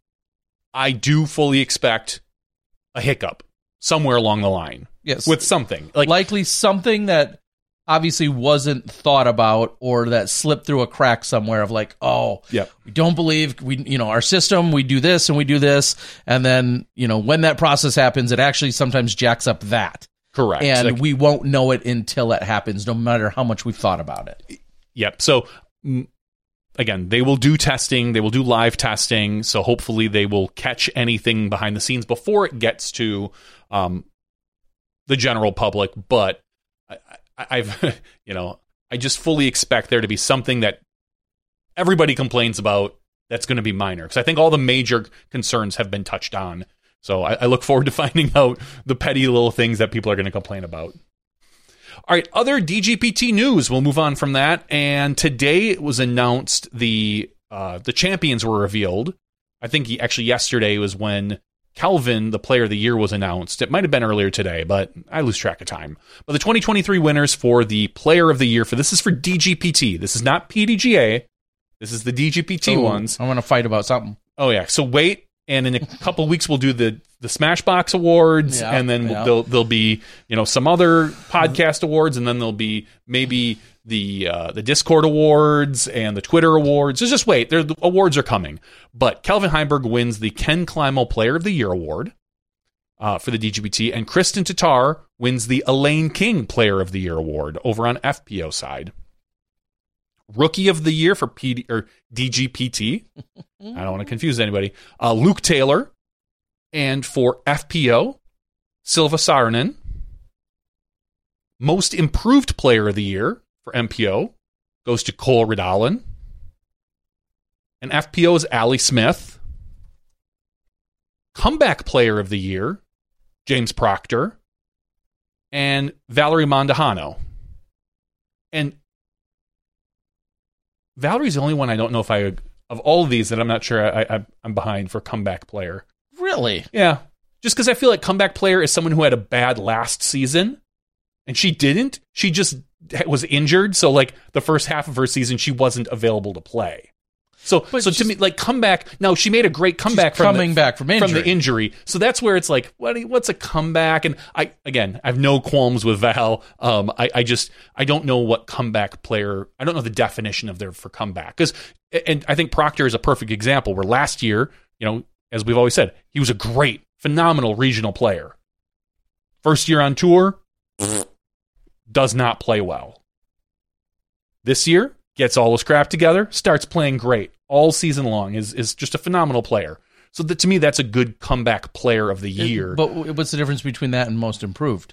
I do fully expect a hiccup somewhere along the line. Yes. With something. Like likely something that obviously wasn't thought about or that slipped through a crack somewhere of like, oh, yep. we don't believe we, you know, our system, we do this and we do this. And then, you know, when that process happens, it actually sometimes jacks up that. Correct. And like, we won't know it until it happens, no matter how much we've thought about it. Yep. So, mm, again, they will do testing, they will do live testing, so hopefully they will catch anything behind the scenes before it gets to um, the general public. But I, I, I've, you know, I just fully expect there to be something that everybody complains about that's going to be minor, because I think all the major concerns have been touched on. So I, I look forward to finding out the petty little things that people are going to complain about. All right, other D G P T news. We'll move on from that. And today it was announced the uh, the champions were revealed. I think he, actually yesterday was when Kelvin, the Player of the Year, was announced. It might have been earlier today, but I lose track of time. But the twenty twenty-three winners for the Player of the Year, for this is for D G P T. This is not P D G A. This is the D G P T oh, ones. I want to fight about something. Oh, yeah. So wait. And in a couple of weeks, we'll do the, the Smashbox Awards, yeah, and then we'll, yeah. there'll, there'll be, you know, some other podcast awards, and then there'll be maybe the uh, the Discord Awards and the Twitter Awards. So just wait. The awards are coming. But Kelvin Heimberg wins the Ken Climo Player of the Year Award uh, for the D G P T, and Kristen Tatar wins the Elaine King Player of the Year Award over on F P O side. Rookie of the Year for P D, or D G P T. I don't want to confuse anybody. Uh, Luke Taylor. And for F P O, Silva Saarinen. Most improved player of the year for M P O goes to Cole Ridalen. And F P O's Allie Smith. Comeback player of the year, James Proctor. And Valerie Mondahano. And Valerie's the only one I don't know if I, of all of these that I'm not sure I, I, I'm behind for comeback player. Really? Yeah. Just because I feel like comeback player is someone who had a bad last season, and she didn't. She just was injured, so like the first half of her season, she wasn't available to play. So, But so to she's- me, like comeback. No, she made a great comeback She's from coming the, back from injury. from the injury. So that's where it's like, what? What's a comeback? And I again, I have no qualms with Val. Um, I, I just I don't know what comeback player. I don't know the definition of their for comeback because, and I think Proctor is a perfect example where last year, you know, as we've always said, he was a great, phenomenal regional player. First year on tour, does not play well. This year, gets all his crap together, starts playing great all season long, is is just a phenomenal player. So that, to me, that's a good comeback player of the year. But what's the difference between that and most improved?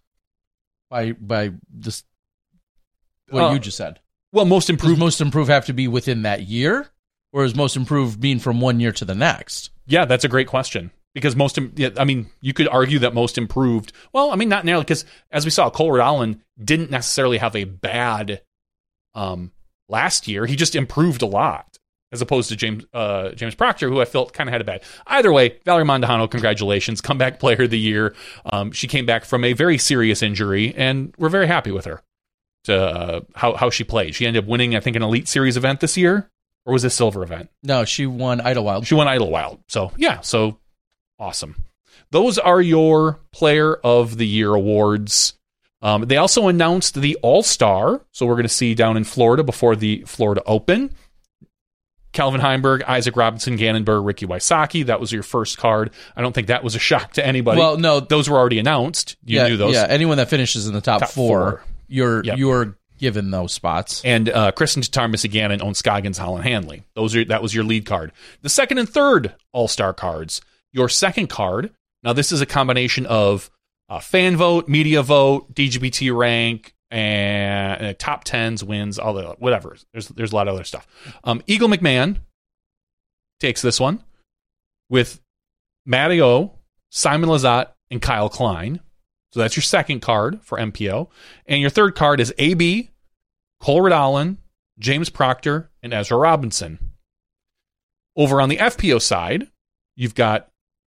By by this, what Uh, you just said. well, most Does improved. most improved have to be within that year, or is most improved being from one year to the next? Yeah, that's a great question. Because most, im- yeah, I mean, you could argue that most improved. Well, I mean, not nearly, because as we saw, Cole Ridalen didn't necessarily have a bad um, last year. He just improved a lot, as opposed to James uh, James Proctor, who I felt kind of had a bad. Either way, Valerie Mondahano, congratulations, comeback player of the year. Um, she came back from a very serious injury, and we're very happy with her to uh, how how she played. She ended up winning, I think, an Elite Series event this year, or was it a silver event? No, she won Idlewild. She won Idlewild. So yeah, so awesome. Those are your Player of the Year awards. Um, they also announced the All-Star, so we're going to see down in Florida before the Florida Open. Calvin Heimberg, Isaac Robinson, Gannonburg, Ricky Wysocki. That was your first card. I don't think that was a shock to anybody. Well, no, those were already announced. You yeah, knew those. Yeah, anyone that finishes in the top, Top four, four. you're Yep. you're given those spots. And uh, Kristen Tatar, Missy Gannon, Owen Scoggins, Holland Hanley. Those are that was your lead card. The second and third All-Star cards. Your second card. Now this is a combination of uh, fan vote, media vote, D G B T rank, and uh, top tens, wins, all the whatever. There's there's a lot of other stuff. Um, Eagle McMahon takes this one with Matty O, Simon Lizotte, and Kyle Klein. So that's your second card for M P O. And your third card is A B, Cole Ridalen, James Proctor, and Ezra Robinson. Over on the F P O side, you've got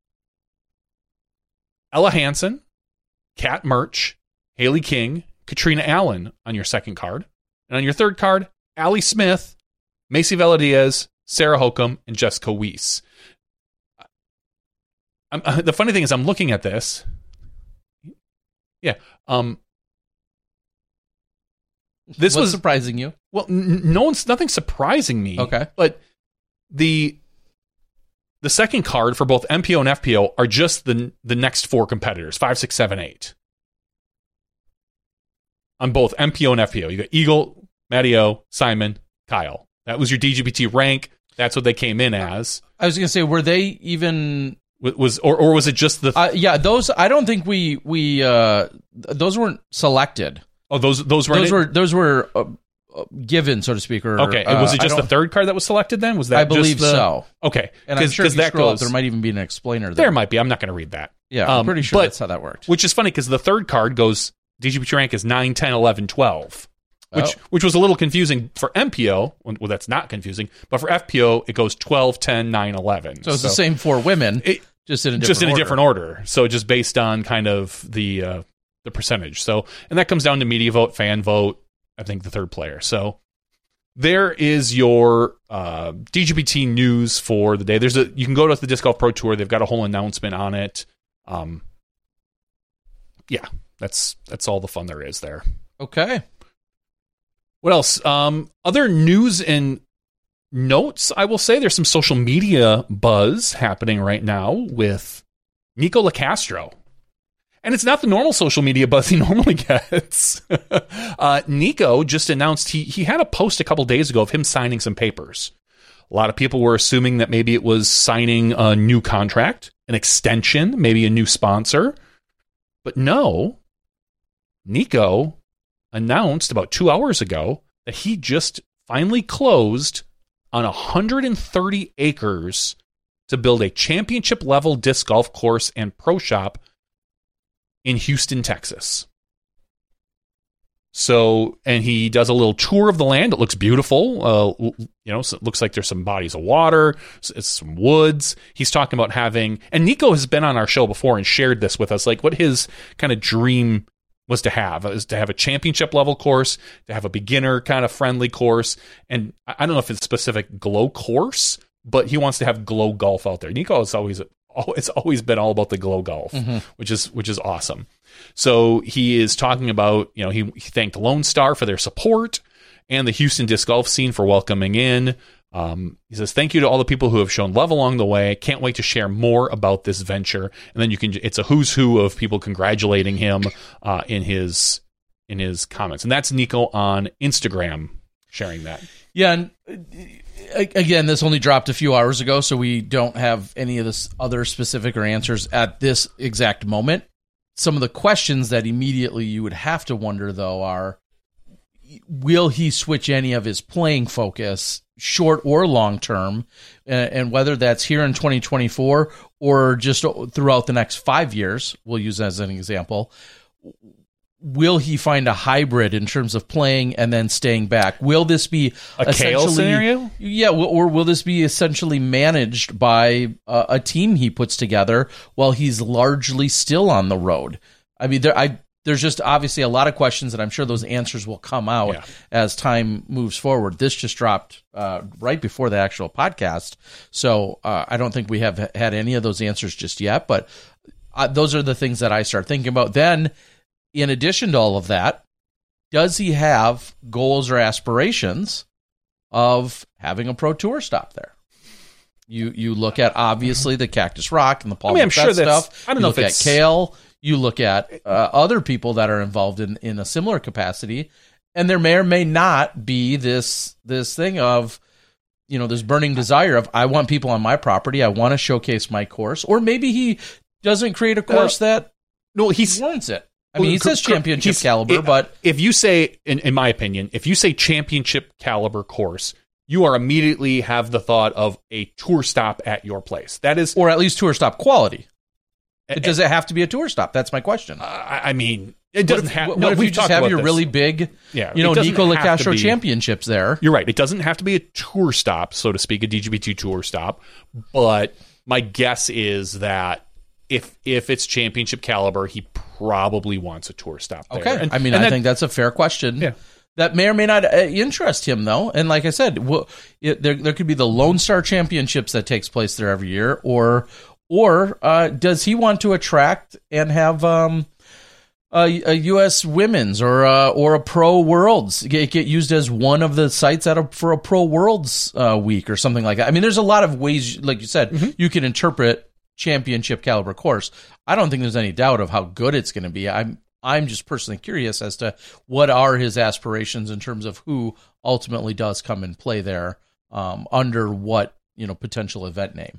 Ella Hansen, Kat Murch, Haley King, Katrina Allen on your second card. And on your third card, Allie Smith, Macy Veladiaz, Sarah Hokum, and Jessica Weiss. I'm, uh, the funny thing is I'm looking at this. Yeah. Um, this What's was surprising you? well, n- no one's nothing surprising me. Okay. But the the second card for both M P O and F P O are just the the next four competitors, five, six, seven, eight. On both M P O and F P O. You got Eagle, Matty O, Simon, Kyle. That was your D G B T rank. That's what they came in as. I was going to say, were they even? Was, was or or was it just the Uh, yeah, those. I don't think we we uh, those weren't selected. oh those those were Those were those were uh, uh, given, so to speak. Or okay. uh, was it I just the don't- third card that was selected then? Was that I believe just the, so. Okay, And I'm sure if you that scroll goes up, there might even be an explainer there. there might be. I'm not going to read that. Yeah, I'm Um, pretty sure but- that's how that worked. Which is funny because the third card goes D G B T rank is nine, ten, eleven, twelve. Which Oh. which was a little confusing for M P O. Well, that's not confusing. But for F P O, it goes twelve, ten, nine, eleven. So it's the same for women, It, just in a different just in a order. different order. So just based on kind of the uh, the percentage. So and that comes down to media vote, fan vote. I think the third player. So there is your uh, D G B T news for the day. There's a you can go to the Disc Golf Pro Tour. They've got a whole announcement on it. Um, yeah, that's that's all the fun there is there. Okay. What else? Um, other news and notes, I will say there's some social media buzz happening right now with Nico Lacastro. And it's not the normal social media buzz he normally gets. uh, Nico just announced he, he had a post a couple days ago of him signing some papers. A lot of people were assuming that maybe it was signing a new contract, an extension, maybe a new sponsor. But no, Nico announced about two hours ago that he just finally closed on one hundred thirty acres to build a championship-level disc golf course and pro shop in Houston, Texas. So, and he does a little tour of the land. It looks beautiful. Uh, you know, so it looks like there's some bodies of water, it's some woods. He's talking about having, and Nico has been on our show before and shared this with us, like what his kind of dream was to have, is to have a championship level course, to have a beginner kind of friendly course. And I don't know if it's specific Glow course, but he wants to have Glow golf out there. Nico has always, it's always been all about the Glow golf, mm-hmm. which is, which is awesome. So he is talking about, you know, he, he thanked Lone Star for their support and the Houston disc golf scene for welcoming in. Um, he says, thank you to all the people who have shown love along the way. Can't wait to share more about this venture. And then you can, it's a who's who of people congratulating him uh, in his, in his comments. And that's Nico on Instagram sharing that. Yeah. And again, this only dropped a few hours ago, so we don't have any of this other specific or answers at this exact moment. Some of the questions that immediately you would have to wonder, though, are, will he switch any of his playing focus, short or long term, and, and whether that's here in twenty twenty-four or just throughout the next five years, we'll use as an example. Will he find a hybrid in terms of playing and then staying back? Will this be a Kale scenario? Yeah, or will this be essentially managed by a, a team he puts together while he's largely still on the road? I mean, there, I, there's just obviously a lot of questions, and I'm sure those answers will come out yeah. as time moves forward. This just dropped uh, right before the actual podcast, so uh, I don't think we have had any of those answers just yet, but uh, those are the things that I start thinking about. Then, in addition to all of that, does he have goals or aspirations of having a pro tour stop there? You you look at, obviously, the Cactus Rock and the Paul I mean, I'm sure that's, stuff. I don't you know look if at it's... Kale. You look at uh, other people that are involved in, in a similar capacity, and there may or may not be this this thing of, you know, this burning desire of, I want people on my property, I want to showcase my course, or maybe he doesn't create a course uh, that no, he's, warrants it. I mean, he says championship He's, caliber, it, but... If you say, in, in my opinion, if you say championship caliber course, you are immediately have the thought of a tour stop at your place. That is... Or at least tour stop quality. Uh, Does it have to be a tour stop? That's my question. Uh, I mean, it doesn't have... What no, if you just have your this. really big, yeah, you know, Nico LaCastro be, championships there? You're right. It doesn't have to be a tour stop, so to speak, a D G B two tour stop. But my guess is that if if it's championship caliber, he probably wants a tour stop there. Okay. And, I mean, and I that, think that's a fair question. Yeah. That may or may not uh, interest him, though. And like I said, well, it, there there could be the Lone Star Championships that takes place there every year, or or uh, does he want to attract and have um, a, a U S Women's or uh, or a Pro Worlds get, get used as one of the sites at a, for a Pro Worlds uh, week or something like that? I mean, there's a lot of ways, like you said, mm-hmm. you can interpret championship caliber course. I don't think there's any doubt of how good it's going to be. I'm I'm just personally curious as to what are his aspirations in terms of who ultimately does come and play there, um, under what, you know, potential event name.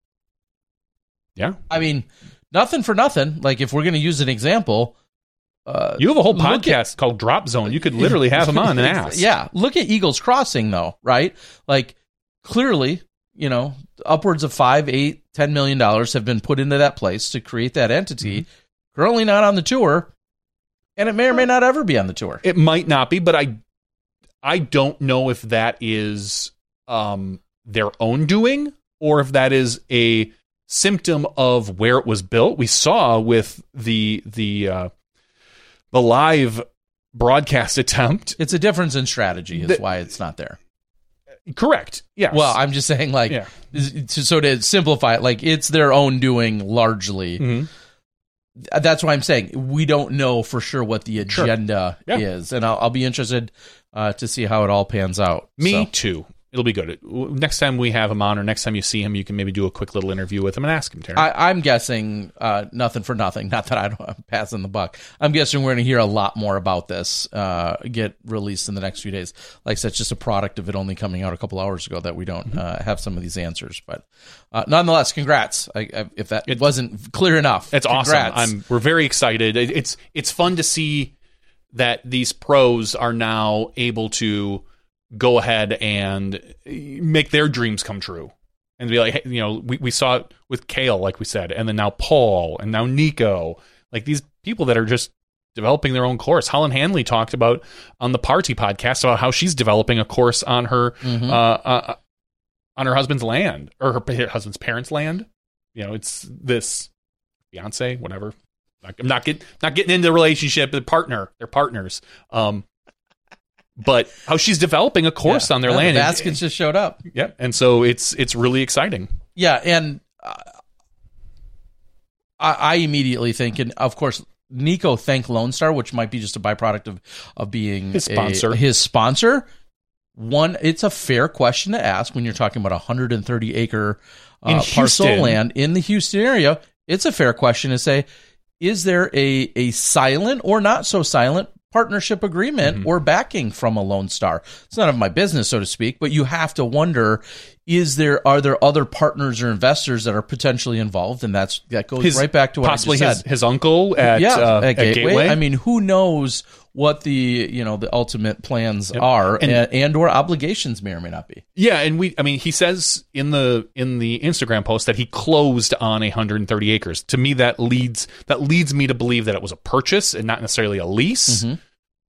Yeah. I mean, nothing for nothing. Like, if we're going to use an example, uh, you have a whole podcast at, called Drop Zone. You could literally have him on and ask. Yeah. Look at Eagles Crossing, though, right? Like, clearly, you know, upwards of five, eight, ten million dollars have been put into that place to create that entity. Mm-hmm. Currently not on the tour. And it may or may not ever be on the tour. It might not be, but I I don't know if that is um, their own doing or if that is a symptom of where it was built. We saw with the the uh, the live broadcast attempt. It's a difference in strategy is the, why it's not there. Correct. Yes. Well, I'm just saying, like, yeah. so to simplify it, like, it's their own doing largely. Mm-hmm. That's why I'm saying we don't know for sure what the agenda sure. yeah. is, and I'll, I'll be interested uh, to see how it all pans out. Me so. too. It'll be good. Next time we have him on, or next time you see him, you can maybe do a quick little interview with him and ask him, Terry. I, I'm guessing uh, nothing for nothing. Not that I don't, I'm passing the buck. I'm guessing we're going to hear a lot more about this uh, get released in the next few days. Like I said, it's just a product of it only coming out a couple hours ago that we don't mm-hmm. uh, have some of these answers. But uh, nonetheless, congrats. I, I, if that it wasn't clear enough, it's congrats. awesome. I'm, we're very excited. It, it's it's fun to see that these pros are now able to go ahead and make their dreams come true. And be like, hey, you know, we, we saw it with Kale, like we said, and then now Paul, and now Nico. Like these people that are just developing their own course. Holland Hanley talked about on the Party podcast about how she's developing a course on her mm-hmm. uh, uh, on her husband's land, or her, her husband's parents' land. You know, it's this fiance, whatever. I'm not getting not getting into the relationship. The partner, they're partners. Um, but how she's developing a course yeah. on their yeah, land. The baskets just showed up. Yeah, and so it's it's really exciting. Yeah, and uh, I, I immediately think, and of course, Nico thanked Lone Star, which might be just a byproduct of of being his sponsor. A, his sponsor. One, it's a fair question to ask when you're talking about a one hundred thirty acre uh, parcel of land in the Houston area. It's a fair question to say, is there a a silent or not so silent partnership agreement mm-hmm. or backing from a Lone Star? It's none of my business, so to speak, but you have to wonder, is there are there other partners or investors that are potentially involved? And that's that goes his, right back to what possibly I just his, said. his uncle at, yeah, uh, at, Gateway. at Gateway. I mean, who knows what the you know the ultimate plans yep. are and, and, and or obligations may or may not be. Yeah, and we I mean he says in the in the Instagram post that he closed on one hundred thirty acres. To me that leads that leads me to believe that it was a purchase and not necessarily a lease. Mm-hmm.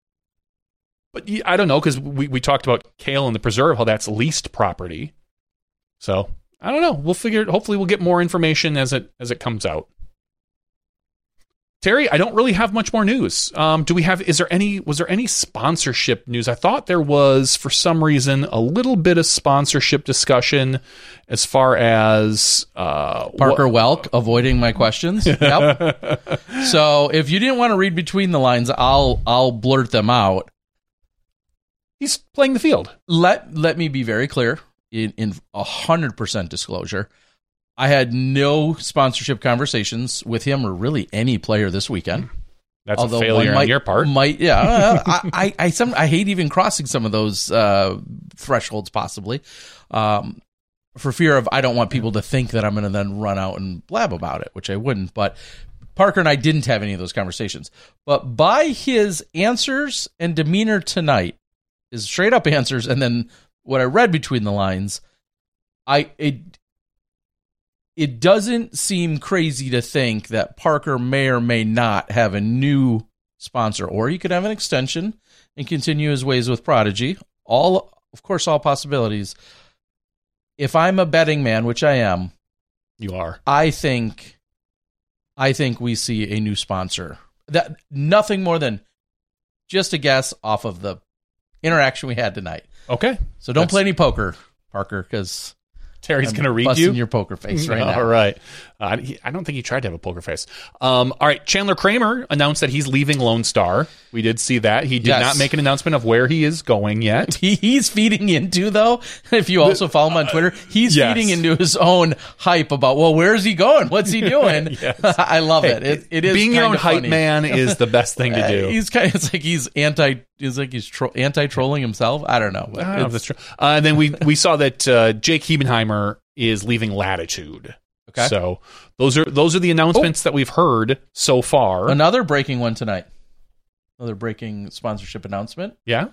But I don't know, because we, we talked about Kale and the Preserve, how that's leased property. So I don't know. We'll figure. Hopefully, we'll get more information as it as it comes out. Terry, I don't really have much more news. Um, do we have? Is there any? Was there any sponsorship news? I thought there was, for some reason, a little bit of sponsorship discussion as far as uh, Parker Welk avoiding my questions. Yep. So if you didn't want to read between the lines, I'll I'll blurt them out. He's playing the field. Let let me be very clear in in a hundred percent disclosure. I had no sponsorship conversations with him or really any player this weekend. That's Although a failure might, on your part. Might yeah. uh, I I I, some, I hate even crossing some of those uh, thresholds possibly, um, for fear of I don't want people to think that I'm going to then run out and blab about it, which I wouldn't. But Parker and I didn't have any of those conversations. But by his answers and demeanor tonight, his straight up answers, and then what I read between the lines, I it. It doesn't seem crazy to think that Parker may or may not have a new sponsor, or he could have an extension and continue his ways with Prodigy. All, of course, all possibilities. If I'm a betting man, which I am, you are. I think, I think we see a new sponsor. That nothing more than just a guess off of the interaction we had tonight. Okay, so don't That's... play any poker, Parker, because Terry's going to read busting you your poker face right now. All right. Uh, he, I don't think he tried to have a poker face. Um, all right. Chandler Kramer announced that he's leaving Lone Star. We did see that. He did yes. not make an announcement of where he is going yet. He, he's feeding into, though, if you also follow him on Twitter, he's yes. feeding into his own hype about, well, where's he going? What's he doing? yes. I love hey, it. It, it is being your own hype funny. man is the best thing to do. Uh, he's kind of, it's like he's anti, it's like he's tro- anti-trolling himself. I don't know. I don't know if that's true. Uh, and then we, we saw that uh, Jake Hebenheimer is leaving Latitude. Okay. So those are those are the announcements oh. that we've heard so far. Another breaking one tonight. Another breaking sponsorship announcement. Yeah.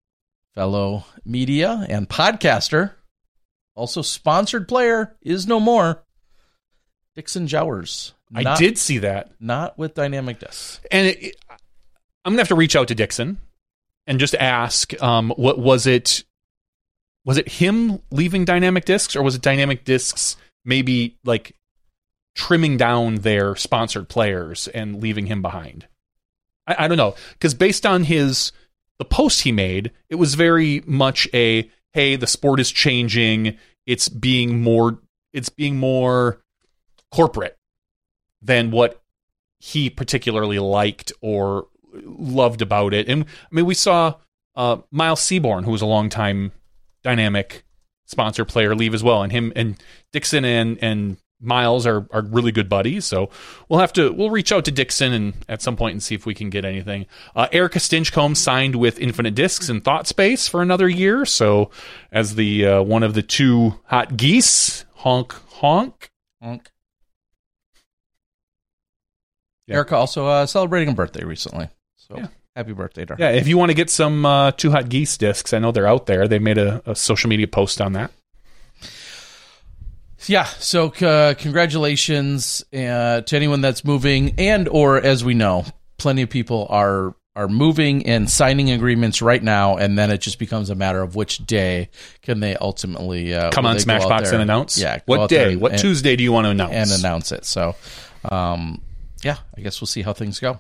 Fellow media and podcaster, also sponsored player, is no more. Dixon Jowers. Not, I did see that. Not with Dynamic Discs. And it, it, I'm going to have to reach out to Dixon and just ask, um, what was it? Was it him leaving Dynamic Discs, or was it Dynamic Discs maybe like trimming down their sponsored players and leaving him behind? I, I don't know, because based on his the post he made, it was very much a, hey, the sport is changing. It's being more it's being more corporate than what he particularly liked or loved about it. And I mean, we saw uh, Miles Seaborn, who was a longtime Dynamic sponsor player, leave as well, and him and Dixon and and Miles are are really good buddies. So we'll have to we'll reach out to Dixon and at some point and see if we can get anything. Uh, Erica Stinchcomb signed with Infinite Discs and Thought Space for another year. So as the uh, one of the two hot geese, honk honk honk. Yeah. Erica also uh, celebrating a birthday recently. So yeah. happy birthday to her. Yeah, if you want to get some uh, Two Hot Geese discs, I know they're out there. They made a, a social media post on that. Yeah, so uh, congratulations uh, to anyone that's moving, and or as we know, plenty of people are are moving and signing agreements right now, and then it just becomes a matter of which day can they ultimately uh, come on Smashbox and announce. Yeah, what day? What and, Tuesday do you want to announce? And announce it. So, um, yeah, I guess we'll see how things go.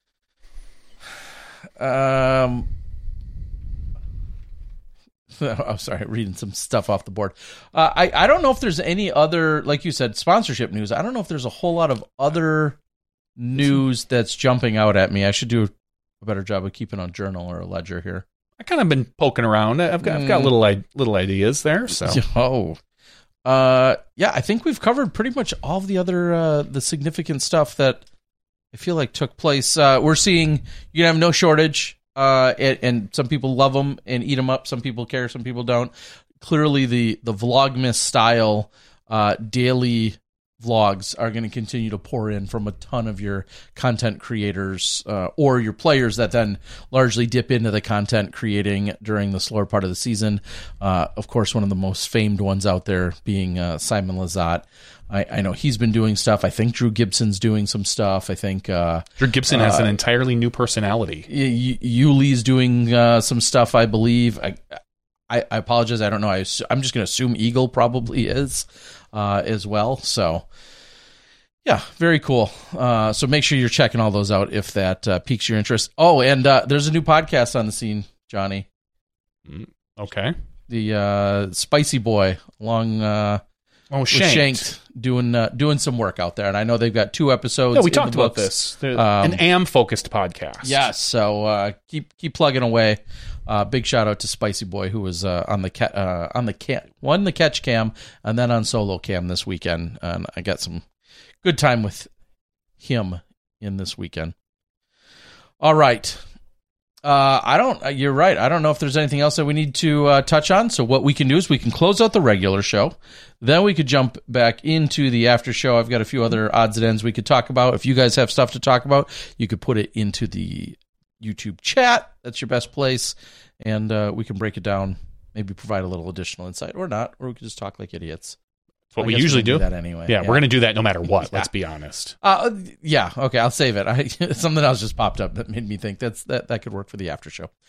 Um. I'm sorry, reading some stuff off the board. Uh, I, I don't know if there's any other, like you said, sponsorship news. I don't know if there's a whole lot of other news that's jumping out at me. I should do a better job of keeping a journal or a ledger here. I kind of been poking around. I've got, I've got little little ideas there. So, oh, uh, yeah, I think we've covered pretty much all of the other uh, the significant stuff that I feel like took place. Uh, we're seeing you have no shortage. Uh, and, and some people love them and eat them up. Some people care. Some people don't. Clearly, the the Vlogmas style uh, daily vlogs are going to continue to pour in from a ton of your content creators uh, or your players that then largely dip into the content creating during the slower part of the season. Uh, of course, one of the most famed ones out there being uh, Simon Lizotte. I, I know he's been doing stuff. I think Drew Gibson's doing some stuff. I think uh, Drew Gibson has uh, an entirely new personality. Y- Yuli's doing uh, some stuff, I believe. I, I, I apologize. I don't know. I assu- I'm just going to assume Eagle probably is uh, as well. So, yeah, very cool. Uh, so make sure you're checking all those out if that uh, piques your interest. Oh, and uh, there's a new podcast on the scene, Johnny. Okay. The uh, Spicy Boy along. Uh, Oh, Shanked. Shanked doing uh, doing some work out there, and I know they've got two episodes. Yeah, we in talked the about books. this. Um, An A M focused podcast. Yes, so uh, keep keep plugging away. Uh, big shout out to Spicy Boy, who was uh, on the ca- uh, on the ca- won the catch cam and then on solo cam this weekend, and I got some good time with him in this weekend. All right. Uh, I don't, you're right. I don't know if there's anything else that we need to uh, touch on. So what we can do is we can close out the regular show. Then we could jump back into the after show. I've got a few other odds and ends we could talk about. If you guys have stuff to talk about, you could put it into the YouTube chat. That's your best place. And uh, we can break it down, maybe provide a little additional insight or not, or we could just talk like idiots. That's what I we usually do. do that anyway. Yeah, yeah, we're going to do that no matter what. Yeah. Let's be honest. Uh, yeah, okay, I'll save it. I, something else just popped up that made me think that's that that could work for the after show.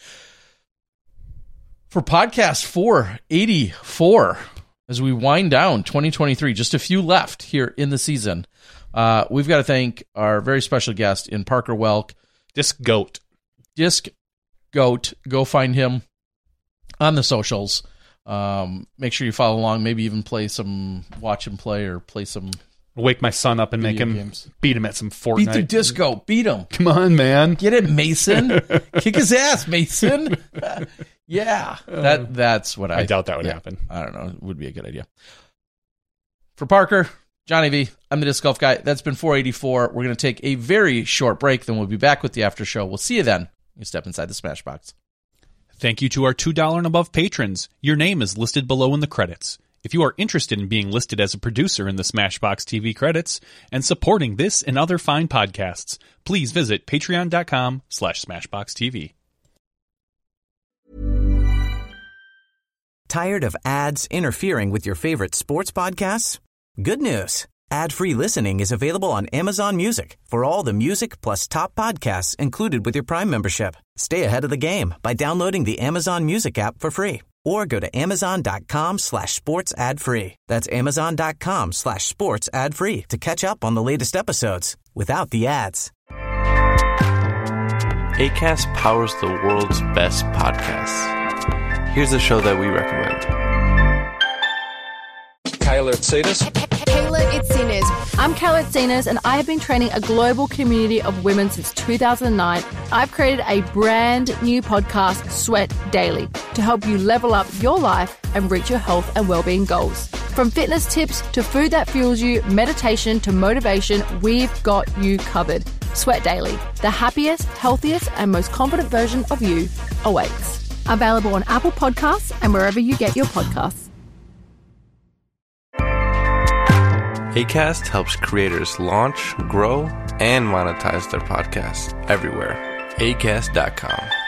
For podcast four eighty-four, as we wind down twenty twenty-three, just a few left here in the season. Uh, we've got to thank our very special guest in Parker Welk, Disc Goat. Disc Goat. Go find him on the socials. Um, make sure you follow along. Maybe even play some, watch him play, or play some. Wake my son up and make him games. Beat him at some Fortnite. Beat the disco. Beat him. Come on, man. Get it, Mason. Kick his ass, Mason. Yeah, that that's what I. I doubt that would yeah, happen. I don't know. It would be a good idea. For Parker, Johnny V, I'm the Disc Golf Guy. That's been four eighty-four. We're going to take a very short break. Then we'll be back with the after show. We'll see you then. You step inside the Smashbox. Thank you to our two dollars and above patrons. Your name is listed below in the credits. If you are interested in being listed as a producer in the Smashbox T V credits and supporting this and other fine podcasts, please visit patreon.com slash smashboxtv. Tired of ads interfering with your favorite sports podcasts? Good news. Ad-free listening is available on Amazon Music for all the music plus top podcasts included with your Prime membership. Stay ahead of the game by downloading the Amazon Music app for free or go to amazon.com slash sports ad free. That's amazon.com slash sports ad free to catch up on the latest episodes without the ads. Acast powers the world's best podcasts. Here's a show that we recommend. Kayla Itsinas. Kayla Itsinas. I'm Kayla Itsinas, and I have been training a global community of women since two thousand nine. I've created a brand new podcast, Sweat Daily, to help you level up your life and reach your health and well-being goals. From fitness tips to food that fuels you, meditation to motivation, we've got you covered. Sweat Daily, the happiest, healthiest, and most confident version of you awaits. Available on Apple Podcasts and wherever you get your podcasts. Acast helps creators launch, grow, and monetize their podcasts everywhere. acast dot com.